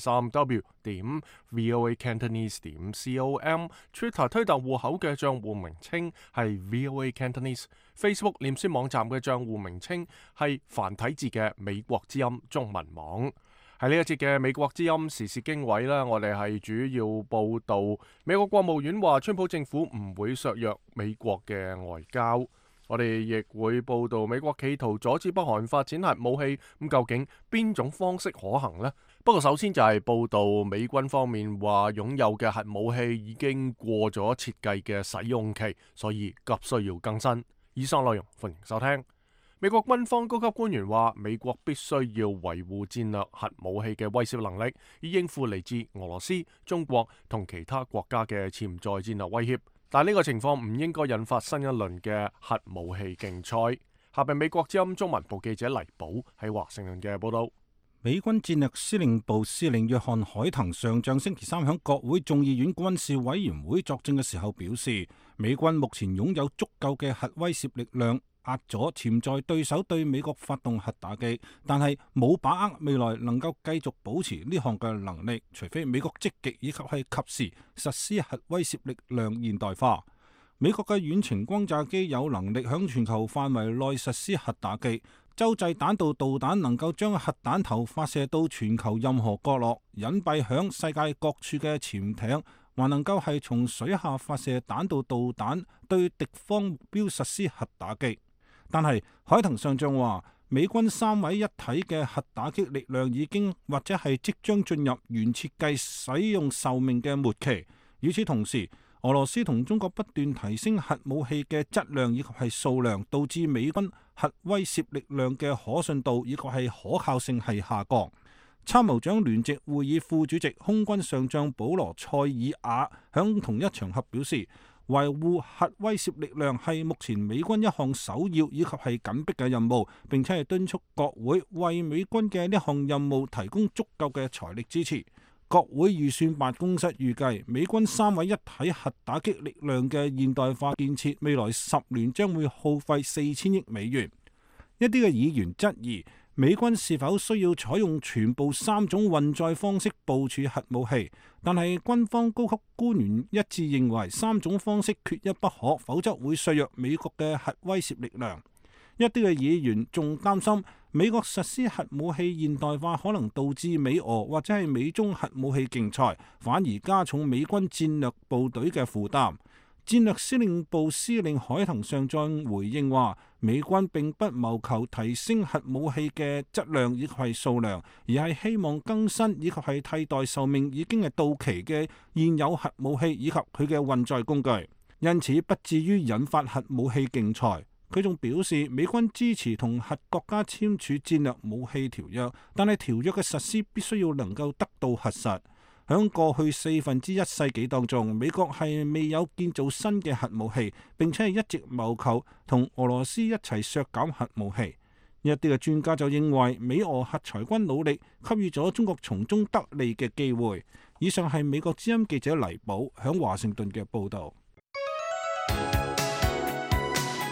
3w.voacantonese.com。Twitter 推特戶口嘅賬戶名稱係 VOA Cantonese。Facebook 臉書網站嘅賬戶名稱係繁體字嘅美國之音中文網。喺呢一節嘅美國之音時事經緯啦，我哋係主要報導美國國務院話，川普政府唔會削弱美國嘅外交。我哋亦會報導美國企圖阻止北韓發展核武器，咁究竟邊種方式可行呢？不過首先就係報導美軍方面話，擁有嘅核武器已經過咗設計嘅使用期，所以急需要更新。以上內容歡迎收聽。美國軍方高級官員話，美國必須要維護戰略核武器嘅威懾能力，以應付嚟自俄羅斯、中國同其他國家嘅潛在戰略威脅。但呢個情況唔應該引發新一輪嘅核武器競賽。下邊美國之音中文部記者黎寶喺華盛頓嘅報道。 美軍戰略司令部司令約翰海騰上將星期三響國會眾議院軍事委員會作證嘅時候表示，美軍目前擁有足夠嘅核威懾力量，壓咗潛在對手對美國發動核打擊，但係冇把握未來能夠繼續保持呢項嘅能力，除非美國積極以及係及時實施核威懾力量現代化。美國嘅遠程轟炸機有能力響全球範圍內實施核打擊，洲際彈道導彈能夠將核彈頭發射到全球任何角落，隱蔽響世界各處嘅潛艇還能夠係從水下發射彈道導彈對敵方目標實施核打擊。但係海騰上將話，美軍三位一體嘅核打擊力量已經或者係即將進入原設計使用壽命嘅末期。與此同時，俄羅斯同中國不斷提升核武器嘅質量以及係數量，導致美軍核威懾力量嘅可信度以及係可靠性係下降。參謀長聯席會議副主席空軍上將保羅塞爾瓦響同一場合表示，維護核威懾力量係目前美軍一項首要以及係緊迫嘅任務，並且係敦促國會為美軍嘅呢項任務提供足夠嘅財力支持。國會預算辦公室預計，美軍三位一體核打擊力量嘅現代化建設未來10年將會耗費4000億美元。一啲嘅議員質疑，美軍是否需要採用全部3種運載方式部署核武器？但係軍方高級官員一致認為3種方式缺一不可，否則會削弱美國嘅核威懾力量。一啲嘅議員仲擔心，美國實施核武器現代化可能導致美俄或者係美中核武器競賽，反而加重美軍戰略部隊嘅負擔。戰略司令部司令海騰上將回應話，美軍並不謀求提升核武器嘅質量以及係數量，而係希望更新以及係替代壽命已經係到期嘅現有核武器以及佢嘅運載工具，因此不至於引發核武器競賽。佢仲表示，美軍支持同核國家簽署戰略武器條約，但係條約嘅實施必須要能夠得到核實。響過去1/4世紀當中，美國係未有建造新嘅核武器，並且係一直謀求同俄羅斯一齊削減核武器。一啲嘅專家就認為，美俄核裁軍努力給予咗中國從中得利嘅機會。以上係美國之音記者黎寶響華盛頓嘅報導。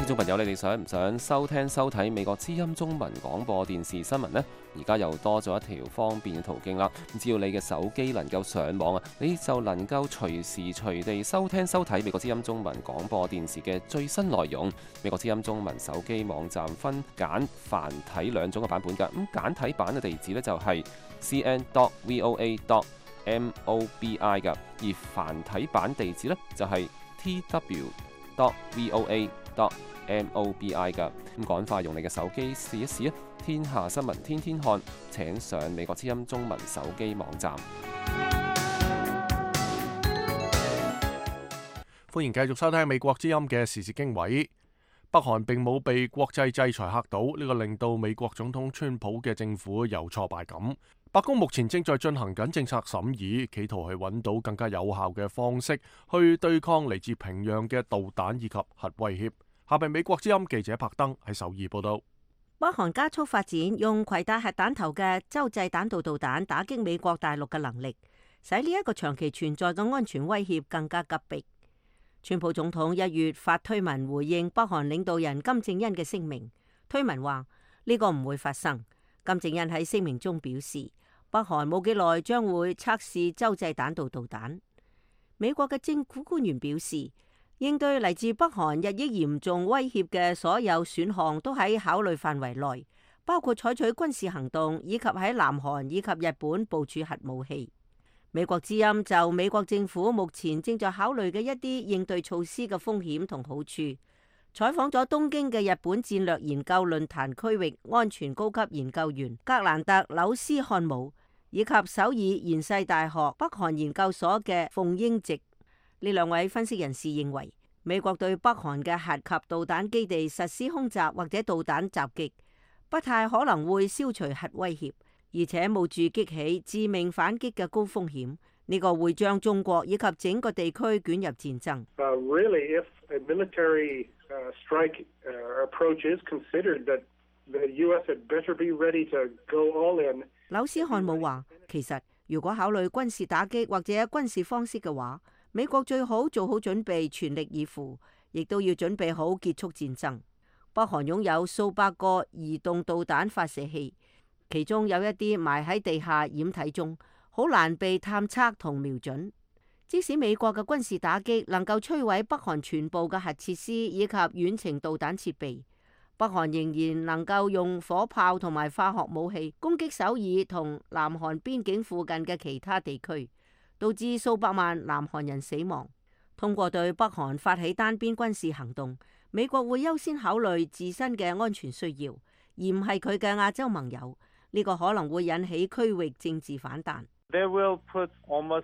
眾朋友，你哋想唔想收聽收睇美國之音中文廣播電視新聞呢？而家又多咗一條方便嘅途徑啦。只要你嘅手機能夠上網啊，你就能夠隨時隨地收聽收睇美國之音中文廣播電視嘅最新內容。美國之音中文手機網站分簡繁體兩種嘅版本㗎。咁簡體版嘅地址呢，就係 cn.voa.mobi 㗎，而繁體版地址呢，就係 tw.voa.mobi 㗎。咁趕快用你嘅手機試一試啊！天下新聞天天看，請上美國之音中文手機網站。 歡迎繼續收聽美國之音嘅時事經緯。北韓並冇被國際制裁嚇到，呢個令到美國總統川普嘅政府有挫敗感。白宮目前正在進行緊政策審議，企圖去揾到更加有效嘅方式去對抗嚟自平壤嘅導彈以及核威脅。下邊美國之音記者柏登喺首爾報道。 北韓加速發展用攜帶核彈頭嘅洲際彈道導彈打擊美國大陸嘅能力，使呢一個長期存在嘅安全威脅更加急迫。川普總統1月發推文回應北韓領導人金正恩嘅聲明，推文話呢個唔會發生。金正恩喺聲明中表示，北韓冇幾耐將會測試洲際彈道導彈。美國嘅政府官員表示，應對嚟自北韓日益嚴重威脅嘅所有選項都喺考慮範圍內，包括採取軍事行動以及喺南韓以及日本部署核武器。美國之音就美國政府目前正在考慮嘅一啲應對措施嘅風險同好處，採訪咗東京嘅日本戰略研究論壇區域安全高級研究員格蘭特紐斯漢姆，以及首爾延世大學北韓研究所嘅鳳英直。呢兩位分析人士認為，美國對北韓嘅核及導彈基地實施空襲或者導彈襲擊，不太可能會消除核威脅，而且冒住激起致命反擊嘅高風險。呢個會將中國以及整個地區捲入戰爭。 Really, if a military strike approaches, considered that the U.S. had better be ready to go all in。 紐斯漢姆話：其實如果考慮軍事打擊或者軍事方式嘅話，美國最好做好準備，全力以赴，亦都要準備好結束戰爭。北韓擁有數百個移動導彈發射器，其中有一啲埋喺地下掩體中，好難被探測同瞄準。即使美國嘅軍事打擊能夠摧毀北韓全部嘅核設施以及遠程導彈設備，北韓仍然能夠用火炮同埋化學武器攻擊首爾同南韓邊境附近嘅其他地區，導致數百萬南韓人死亡。通過對北韓發起單邊軍事行動，美國會優先考慮自身嘅安全需要，而唔係佢嘅亞洲盟友。呢個可能會引起區域政治反彈。 They will put almost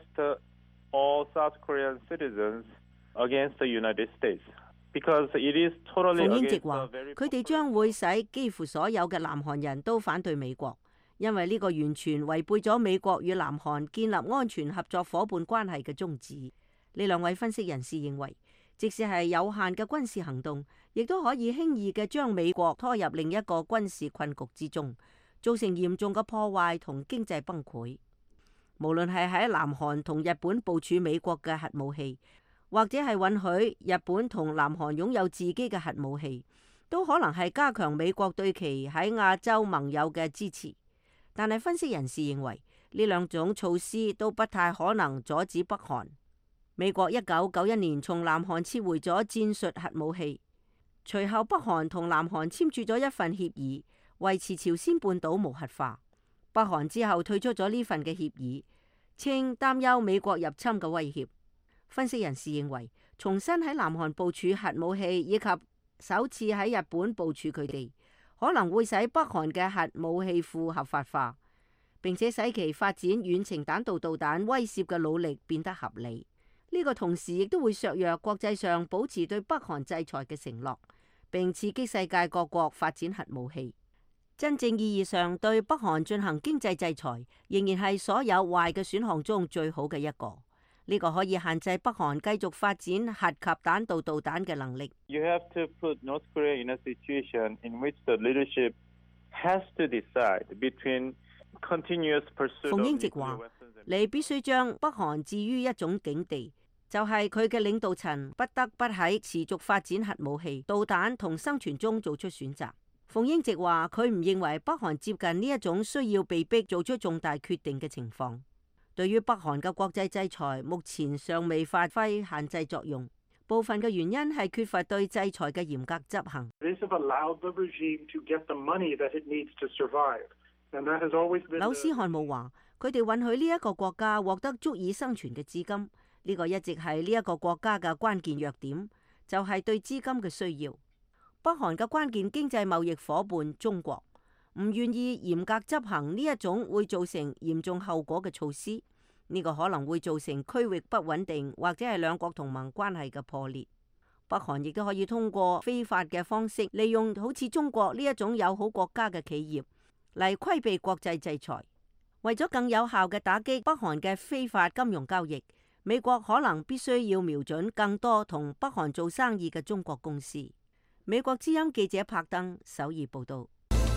all South Korean citizens against the United States because it is totally against the very。 馮英直話：佢哋將會使幾乎所有嘅南韓人都反對美國。因為呢個完全違背咗美國與南韓建立安全合作夥伴關係嘅宗旨。呢兩位分析人士認為，即使係有限嘅軍事行動，亦都可以輕易嘅將美國拖入另一個軍事困局之中，造成嚴重嘅破壞同經濟崩潰。無論係喺南韓同日本部署美國嘅核武器，或者係允許日本同南韓擁有自己嘅核武器，都可能係加強美國對其喺亞洲盟友嘅支持。但係分析人士認為，呢兩種措施都不太可能阻止北韓。美國1991年從南韓撤回咗戰術核武器，隨後北韓同南韓簽署咗一份協議，維持朝鮮半島無核化。北韓之後退出咗呢份嘅協議，稱擔憂美國入侵嘅威脅。分析人士認為，重新喺南韓部署核武器，以及首次喺日本部署佢哋，可能會使北韓嘅核武器庫合法化，並且使其發展遠程彈道導彈威懾嘅努力變得合理。呢個同時亦都會削弱國際上保持對北韓制裁嘅承諾，並刺激世界各國發展核武器。真正意義上對北韓進行經濟制裁，仍然係所有壞嘅選項中最好嘅一個。呢個可以限制北韓繼續發展核及彈道導彈嘅能力。 You have to put North Korea in a situation in which the leadership has to decide between continuous pursuit of nuclear weapons and。 你必須將北韓置於一種境地， 就係佢嘅領導層不得不喺持續發展核武器、導彈同生存中做出選擇。馮英直話：佢唔認為北韓接近呢一種需要被逼做出重大決定嘅情況。對於北韓嘅國際制裁，目前尚未發揮限制作用。部分嘅原因係缺乏對制裁嘅嚴格執行。柳斯漢姆話：佢哋允許呢一個國家獲得足以生存嘅資金，呢個一直係呢一個國家嘅關鍵弱點，就係對資金嘅需要。北韓嘅關鍵經濟貿易夥伴中國唔願意嚴格執行呢一種會造成嚴重後果嘅措施，呢個可能會造成區域不穩定或者係兩國同盟關係嘅破裂。北韓亦都可以通過非法嘅方式，利用好似中國呢一種友好國家嘅企業嚟規避國際制裁。為咗更有效嘅打擊北韓嘅非法金融交易，美國可能必須要瞄準更多同北韓做生意嘅中國公司。美國之音記者柏登首爾報道。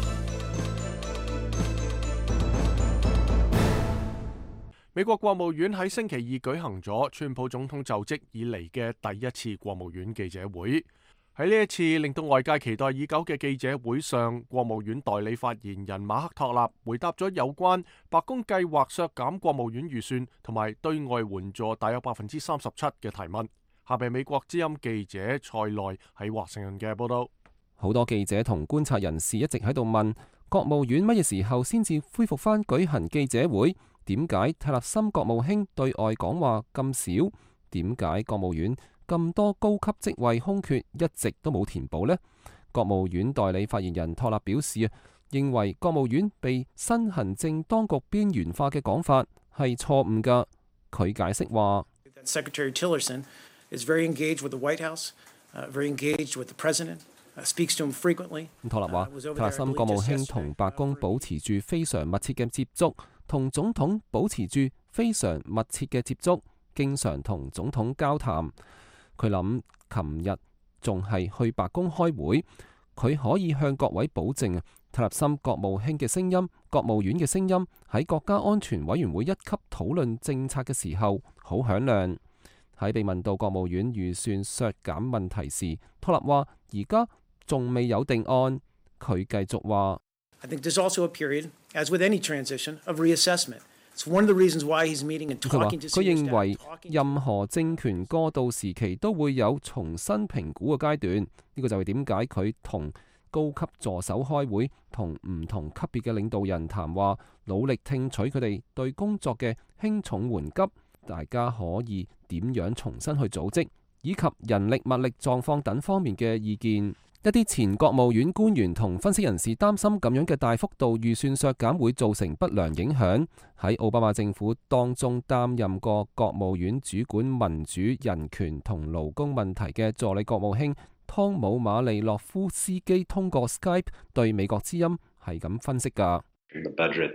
美國國務院喺星期二舉行咗川普總統就職以嚟嘅第一次國務院記者會。喺呢一次令到外界期待已久嘅記者會上，國務院代理發言人馬克托納回答咗有關白宮計劃削減國務院預算同埋對外援助大約37%嘅提問。下邊美國之音記者蔡內喺華盛頓嘅報道。 好多記者同觀察人士一直喺度問，國務院乜嘢時候先至恢復返舉行記者會？點解泰勒森國務卿對外講話咁少？點解國務院咁多高級職位空缺一直都冇填補呢？國務院代理發言人托納表示，認為國務院被新行政當局邊緣化嘅講法係錯誤㗎。佢解釋話 ，Secretary Tillerson is very engaged with the White House, very engaged with the President, speaks to him frequently. 托納話，泰勒森國務卿同白宮保持住非常密切嘅接觸，同總統保持住非常密切嘅接觸，經常同總統交談。佢諗，琴日仲係去白宮開會，佢可以向各位保證啊，泰勒森國務卿嘅聲音、國務院嘅聲音喺國家安全委員會一級討論政策嘅時候好響亮。喺被問到國務院預算削減問題時，托納話：而家仲未有定案。佢繼續話： I think there's also a period, as with any transition, of reassessment. It's one of the reasons why he's meeting and talking to senior staff. 佢認為任何政權過渡時期都會有重新評估嘅階段。呢個就係點解佢同高級助手開會，同唔同級別嘅領導人談話，努力聽取佢哋對工作嘅輕重緩急，大家可以點樣重新去組織，以及人力物力狀況等方面嘅意見。一啲前國務院官員同分析人士擔心咁樣嘅大幅度預算削減會造成不良影響。喺奧巴馬政府當中擔任過國務院主管民主、人權同勞工問題嘅助理國務卿湯姆馬利諾夫斯基通過 Skype 對美國之音係咁分析㗎。 The budget,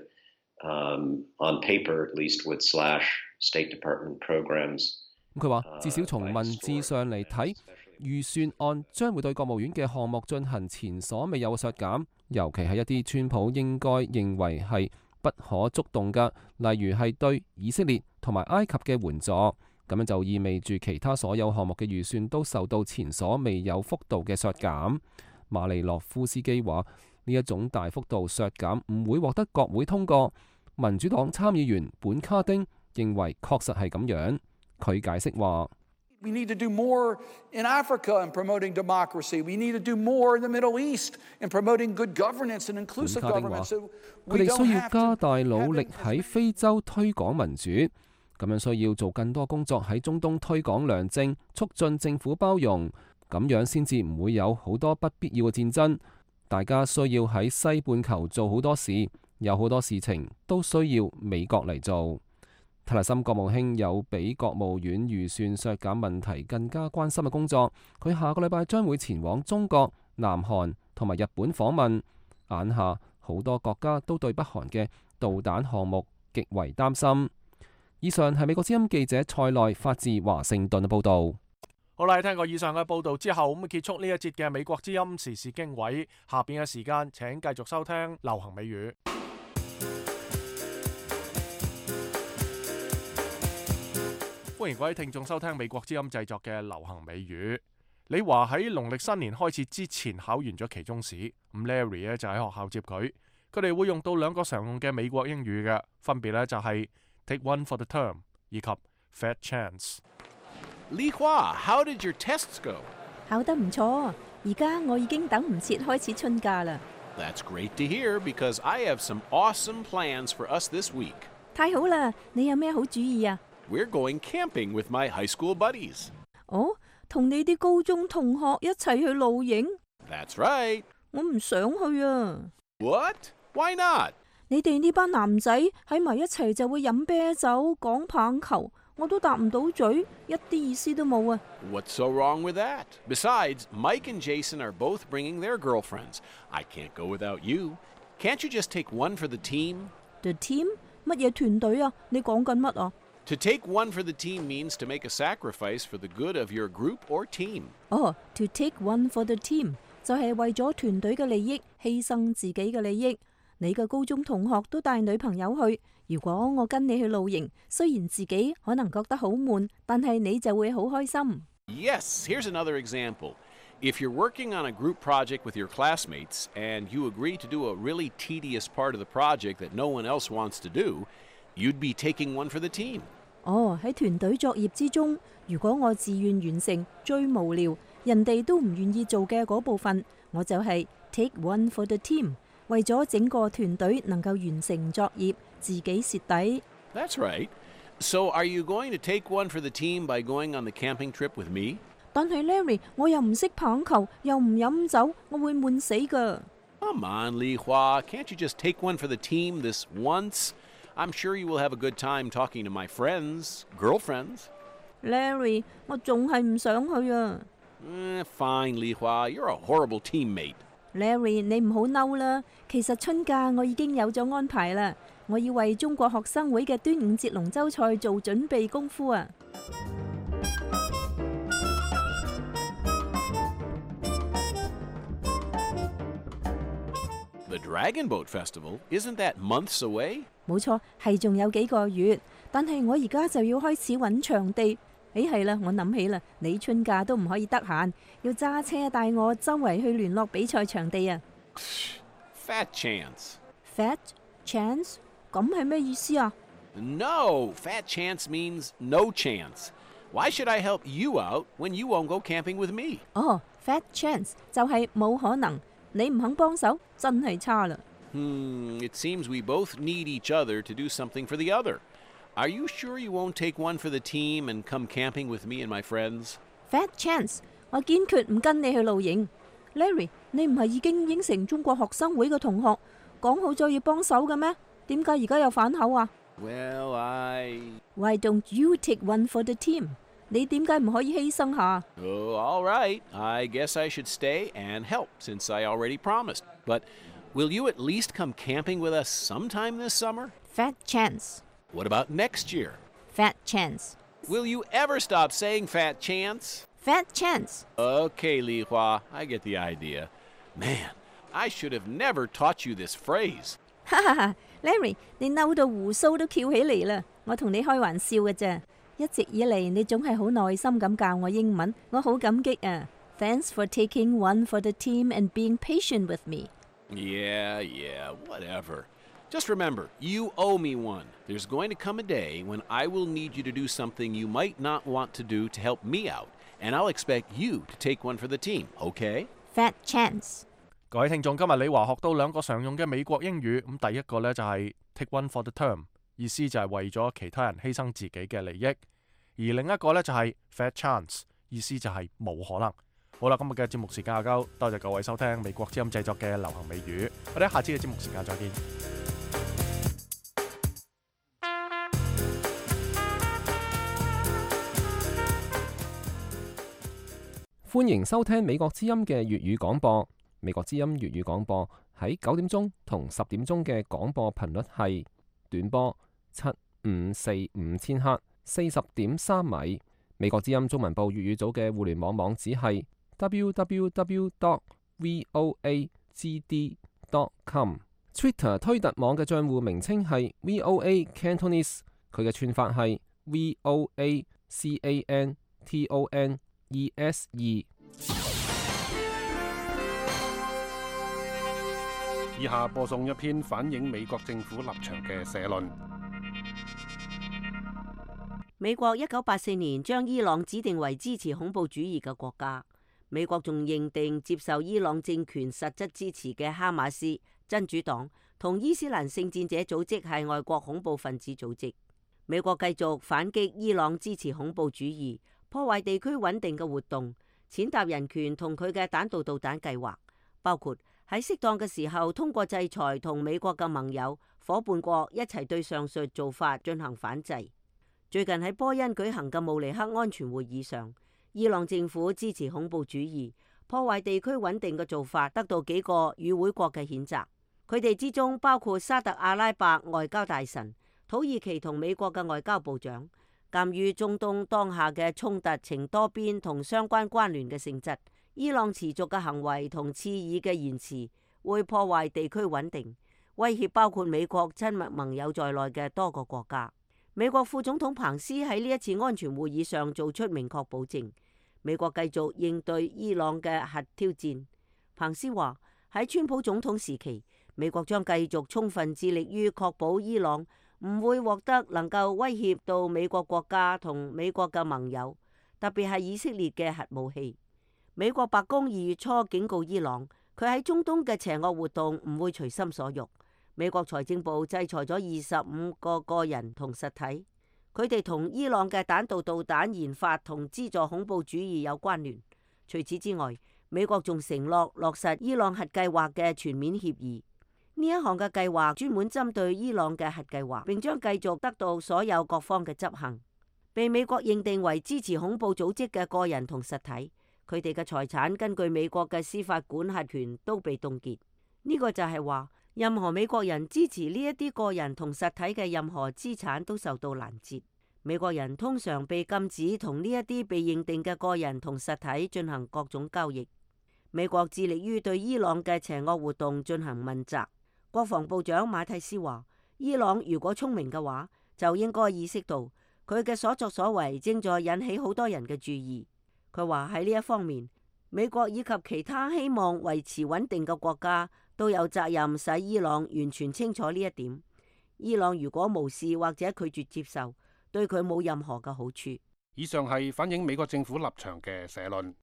on paper at least, would slash State Department programs. 佢話至少從文字上嚟睇，預算案將會對國務院嘅項目進行前所未有嘅削減，尤其係一啲川普應該認為係不可觸動嘅，例如係對以色列同埋埃及嘅援助。咁樣就意味住其他所有項目嘅預算都受到前所未有幅度嘅削減。馬利諾夫斯基話：呢一種大幅度削減唔會獲得國會通過。民主黨參議員本卡丁認為確實係咁樣。佢解釋話 ：We need to do more in Africa in promoting democracy. We need to do more in the Middle East in promoting good governance and inclusive government. 佢哋需要加大努力喺非洲推廣民主，咁樣需要做更多工作喺中東推廣良政，促進政府包容，咁樣先至唔會有好多不必要嘅戰爭。大家需要喺西半球做好多事，有好多事情都需要美國嚟做。泰勒森國務卿有比國務院預算削減問題更加關心嘅工作，佢下個禮拜將會前往中國、南韓同埋日本訪問。眼下好多國家都對北韓嘅導彈項目極為擔心。以上係美國之音記者蔡內發自華盛頓嘅報導。 好啦，聽過以上嘅報導之後，咁結束呢一節嘅美國之音時事經緯。下邊嘅時間請繼續收聽流行美語。歡歡迎各位聽眾收聽美國之音製作嘅流行美語。李華喺農曆新年開始之前考完咗期中試，咁 Larry 咧就喺學校接佢。佢哋會用到兩個常用嘅美國英語嘅，分別咧就係 take one for the term 以及 fat chance。 李華 ，How did your tests go？ 考得唔錯，而家我已經等唔切開始春假啦。 That's great to hear because I have some awesome plans for us this week。 太好啦，你有咩好主意啊？ We're going camping with my high school buddies。 哦，同你啲高中同學一齊去露營 ？That's right。 我唔想去啊。 What? Why not？ 你哋呢班男仔喺埋一齊就會飲啤酒、講棒球，我都答唔到嘴，一啲意思都冇啊。 What's so wrong with that? Besides, Mike and Jason are both bringing their girlfriends. I can't go without you. Can't you just take one for the team? The team？ 乜嘢團隊啊？你講緊乜啊？ To take one for the team means to make a sacrifice for the good of your group or team. 哦 ，to take one for the team 就係為咗團隊嘅利益，犧牲自己嘅利益。你嘅高中同學都帶女朋友去，如果我跟你去露營，雖然自己可能覺得好悶，但係你就會好開心。 Yes, here's another example. If you're working on a group project with your classmates and you agree to do a really tedious part of the project that no one else wants to do, you'd be taking one for the team. 哦，喺團隊作業之中，如果我自願完成最無聊、人哋都唔願意做嘅嗰部分，我就係 take one for the team， 為咗整個團隊能夠完成作業，自己蝕底。 That's right. So are you going to take one for the team by going on the camping trip with me? 但係 Larry， 我又唔識棒球，又唔飲酒，我會悶死㗎。 Come on, Li Hua, can't you just take one for the team this once? I'm sure you will have a good time talking to my friends, girlfriends. Larry， 我仲係唔想去啊。 Fine, Li Hua, you're a horrible teammate. Larry， 你唔好嬲啦。其實春假我已經有咗安排啦，我要為中國學生會嘅端午節龍舟賽做準備功夫啊。 The Dragon Boat Festival, isn't that months away? 冇錯，係仲有幾個月，但係我而家就要開始揾場地。係啦，我諗起啦，你春假都唔可以得閒，要揸車帶我周圍去聯絡比賽場地啊。 Fat chance. Fat chance？ 咁係咩意思啊？ No, fat chance means no chance. Why should I help you out when you won't go camping with me? 哦， fat chance 就係冇可能。你唔肯幫手，真係差啦。 It seems we both need each other to do something for the other. Are you sure you won't take one for the team and come camping with me and my friends? Fat chance， 我堅決唔跟你去露營。Larry， 你唔係已經應承中國學生會嘅同學講好咗要幫手嘅咩？點解而家又反口啊？ Well, Why don't you take one for the team？你點解唔可以犧牲下？ Oh, all right. I guess I should stay and help since I already promised. But will you at least come camping with us sometime this summer? Fat chance. What about next year? Fat chance. Will you ever stop saying fat chance? Fat chance. Okay, Li Hua, I get the idea. Man, I should have never taught you this phrase. 哈哈哈 ，Larry， 你嬲到鬍鬚都翹起嚟啦！我同你開玩笑嘅啫。一直以嚟，你總係好耐心咁教我英文，我好感激啊 ！Thanks for taking one for the team and being patient with me. Yeah, whatever. Just remember, you owe me one. There's going to come a day when I will need you to do something you might not want to do to help me out, and I'll expect you to take one for the team, okay? Fat chance. 各位聽眾，今日李華學到兩個常用嘅美國英語，咁第一個呢，就係 take one for the term， 意思就係為咗其他人犧牲自己嘅利益。而另一個呢，就係 fat chance， 意思就係冇可能。好啦，今日嘅節目時間夠，多謝各位收聽美國之音製作嘅流行美語，我哋下次嘅節目時間再見。 歡迎收聽美國之音嘅粵語廣播。美國之音粵語廣播喺9點鐘同10點鐘嘅廣播頻率係短波7545千赫40.3米。美國之音中文部粵語組嘅互聯網網址係 www.voagd.com。Twitter 推特網嘅賬戶名稱係 VOA Cantonese， 佢嘅串法係 CANTONESE。 以下播送一篇反映美國政府立場嘅社論。 美國1984年將伊朗指定為支持恐怖主義嘅國家。美國仲認定接受伊朗政權實質支持嘅哈馬斯、真主黨同伊斯蘭聖戰者組織係外國恐怖分子組織。美國繼續反擊伊朗支持恐怖主義、破壞地區穩定嘅活動，踐踏人權同佢嘅彈道導彈計劃，包括喺適當嘅時候通過制裁同美國嘅盟友、夥伴國一齊對上述做法進行反制。最近喺波恩舉行嘅慕尼黑安全會議上，伊朗政府支持恐怖主義、破壞地區穩定嘅做法得到幾個與會國嘅譴責。佢哋之中包括沙特阿拉伯外交大臣、土耳其同美國嘅外交部長。鑑於中東當下嘅衝突呈多邊同相關關聯嘅性質，伊朗持續嘅行為同刺耳嘅言辭會破壞地區穩定，威脅包括美國親密盟友在內嘅多個國家。美國副總統彭斯喺呢一次安全會議上做出明確保證，美國繼續應對伊朗嘅核挑戰。彭斯話喺川普總統時期，美國將繼續充分致力於確保伊朗唔會獲得能夠威脅到美國國家同美國嘅盟友，特別係以色列嘅核武器。美國白宮2月初警告伊朗，佢喺中東嘅邪惡活動唔會隨心所欲。美國財政部制裁咗25個個人同實體，佢哋同伊朗嘅彈道導彈研發同資助恐怖主義有關聯。除此之外，美國仲承諾落實伊朗核計劃嘅全面協議。呢一項嘅計劃專門針對伊朗嘅核計劃，並將繼續得到所有各方嘅執行。被美國認定為支持恐怖組織嘅個人同實體，佢哋嘅財產根據美國嘅司法管轄權都被凍結。呢個就係話，任何美國人支持呢一啲個人同實體嘅任何資產都受到攔截。美國人通常被禁止同呢一啲被認定嘅個人同實體進行各種交易。美國致力於對伊朗嘅邪惡活動進行問責。國防部長馬蒂斯話，伊朗如果聰明嘅話，就應該意識到佢嘅所作所為正在引起好多人嘅注意。佢話喺呢一方面，美國以及其他希望維持穩定嘅國家都有責任使伊朗完全清楚呢一點。伊朗如果無視或者拒絕接受，對佢冇任何嘅好處。 以上係反映美國政府立場嘅社論。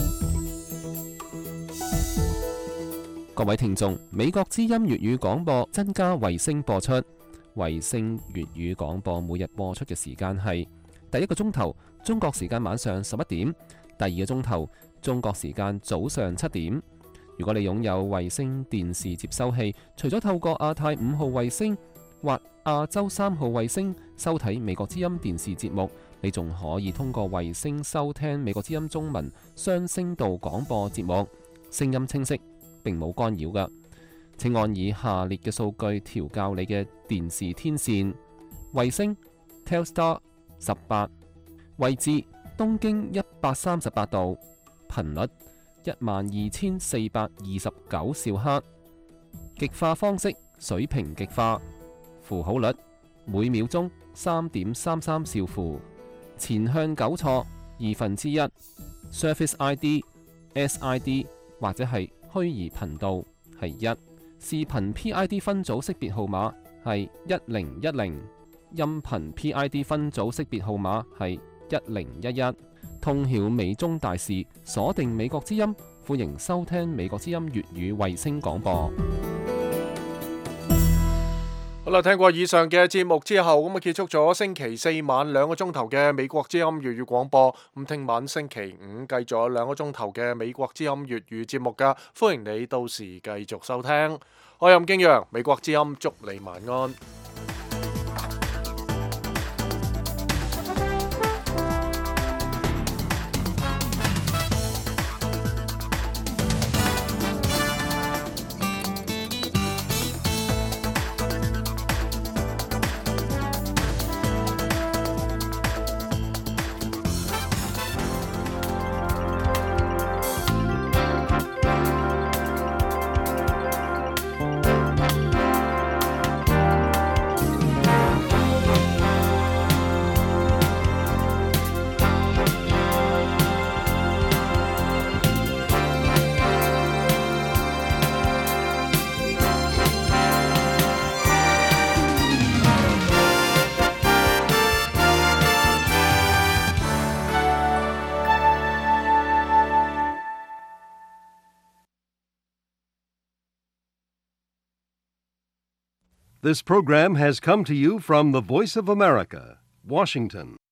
各位聽眾，美國之音粵語廣播增加衛星播出。衛星粵語廣播每日播出嘅時間係第一個鐘頭中國時間晚上11點，第二個鐘頭中國時間早上7點。如果你擁有衛星電視接收器，除咗透過亞太5號衛星或亞洲3號衛星收睇美國之音電視節目，你仲可以通過衛星收聽美國之音中文雙聲道廣播節目，聲音清晰，並冇干擾㗎。請按以下列嘅數據調校你嘅電視天線：衛星 Telstar 18，位置東經138度，頻率12429兆赫，極化方式水平極化，符號率每秒鐘3.33兆符，前向糾錯1/2， Service ID、SID 或者係虛擬頻道係1，視頻 PID 分組識別號碼係1010，音頻 PID 分組識別號碼係1011。通曉美中大事，鎖定美國之音，歡迎收聽美國之音粵語衛星廣播。 好啦，聽過以上嘅節目之後，咁啊結束咗星期四晚2個鐘頭嘅美國之音粵語廣播。咁聽晚星期五繼續有2個鐘頭嘅美國之音粵語節目噶，歡迎你到時繼續收聽。我係任敬揚，美國之音祝你晚安。 This program has come to you from the Voice of America, Washington.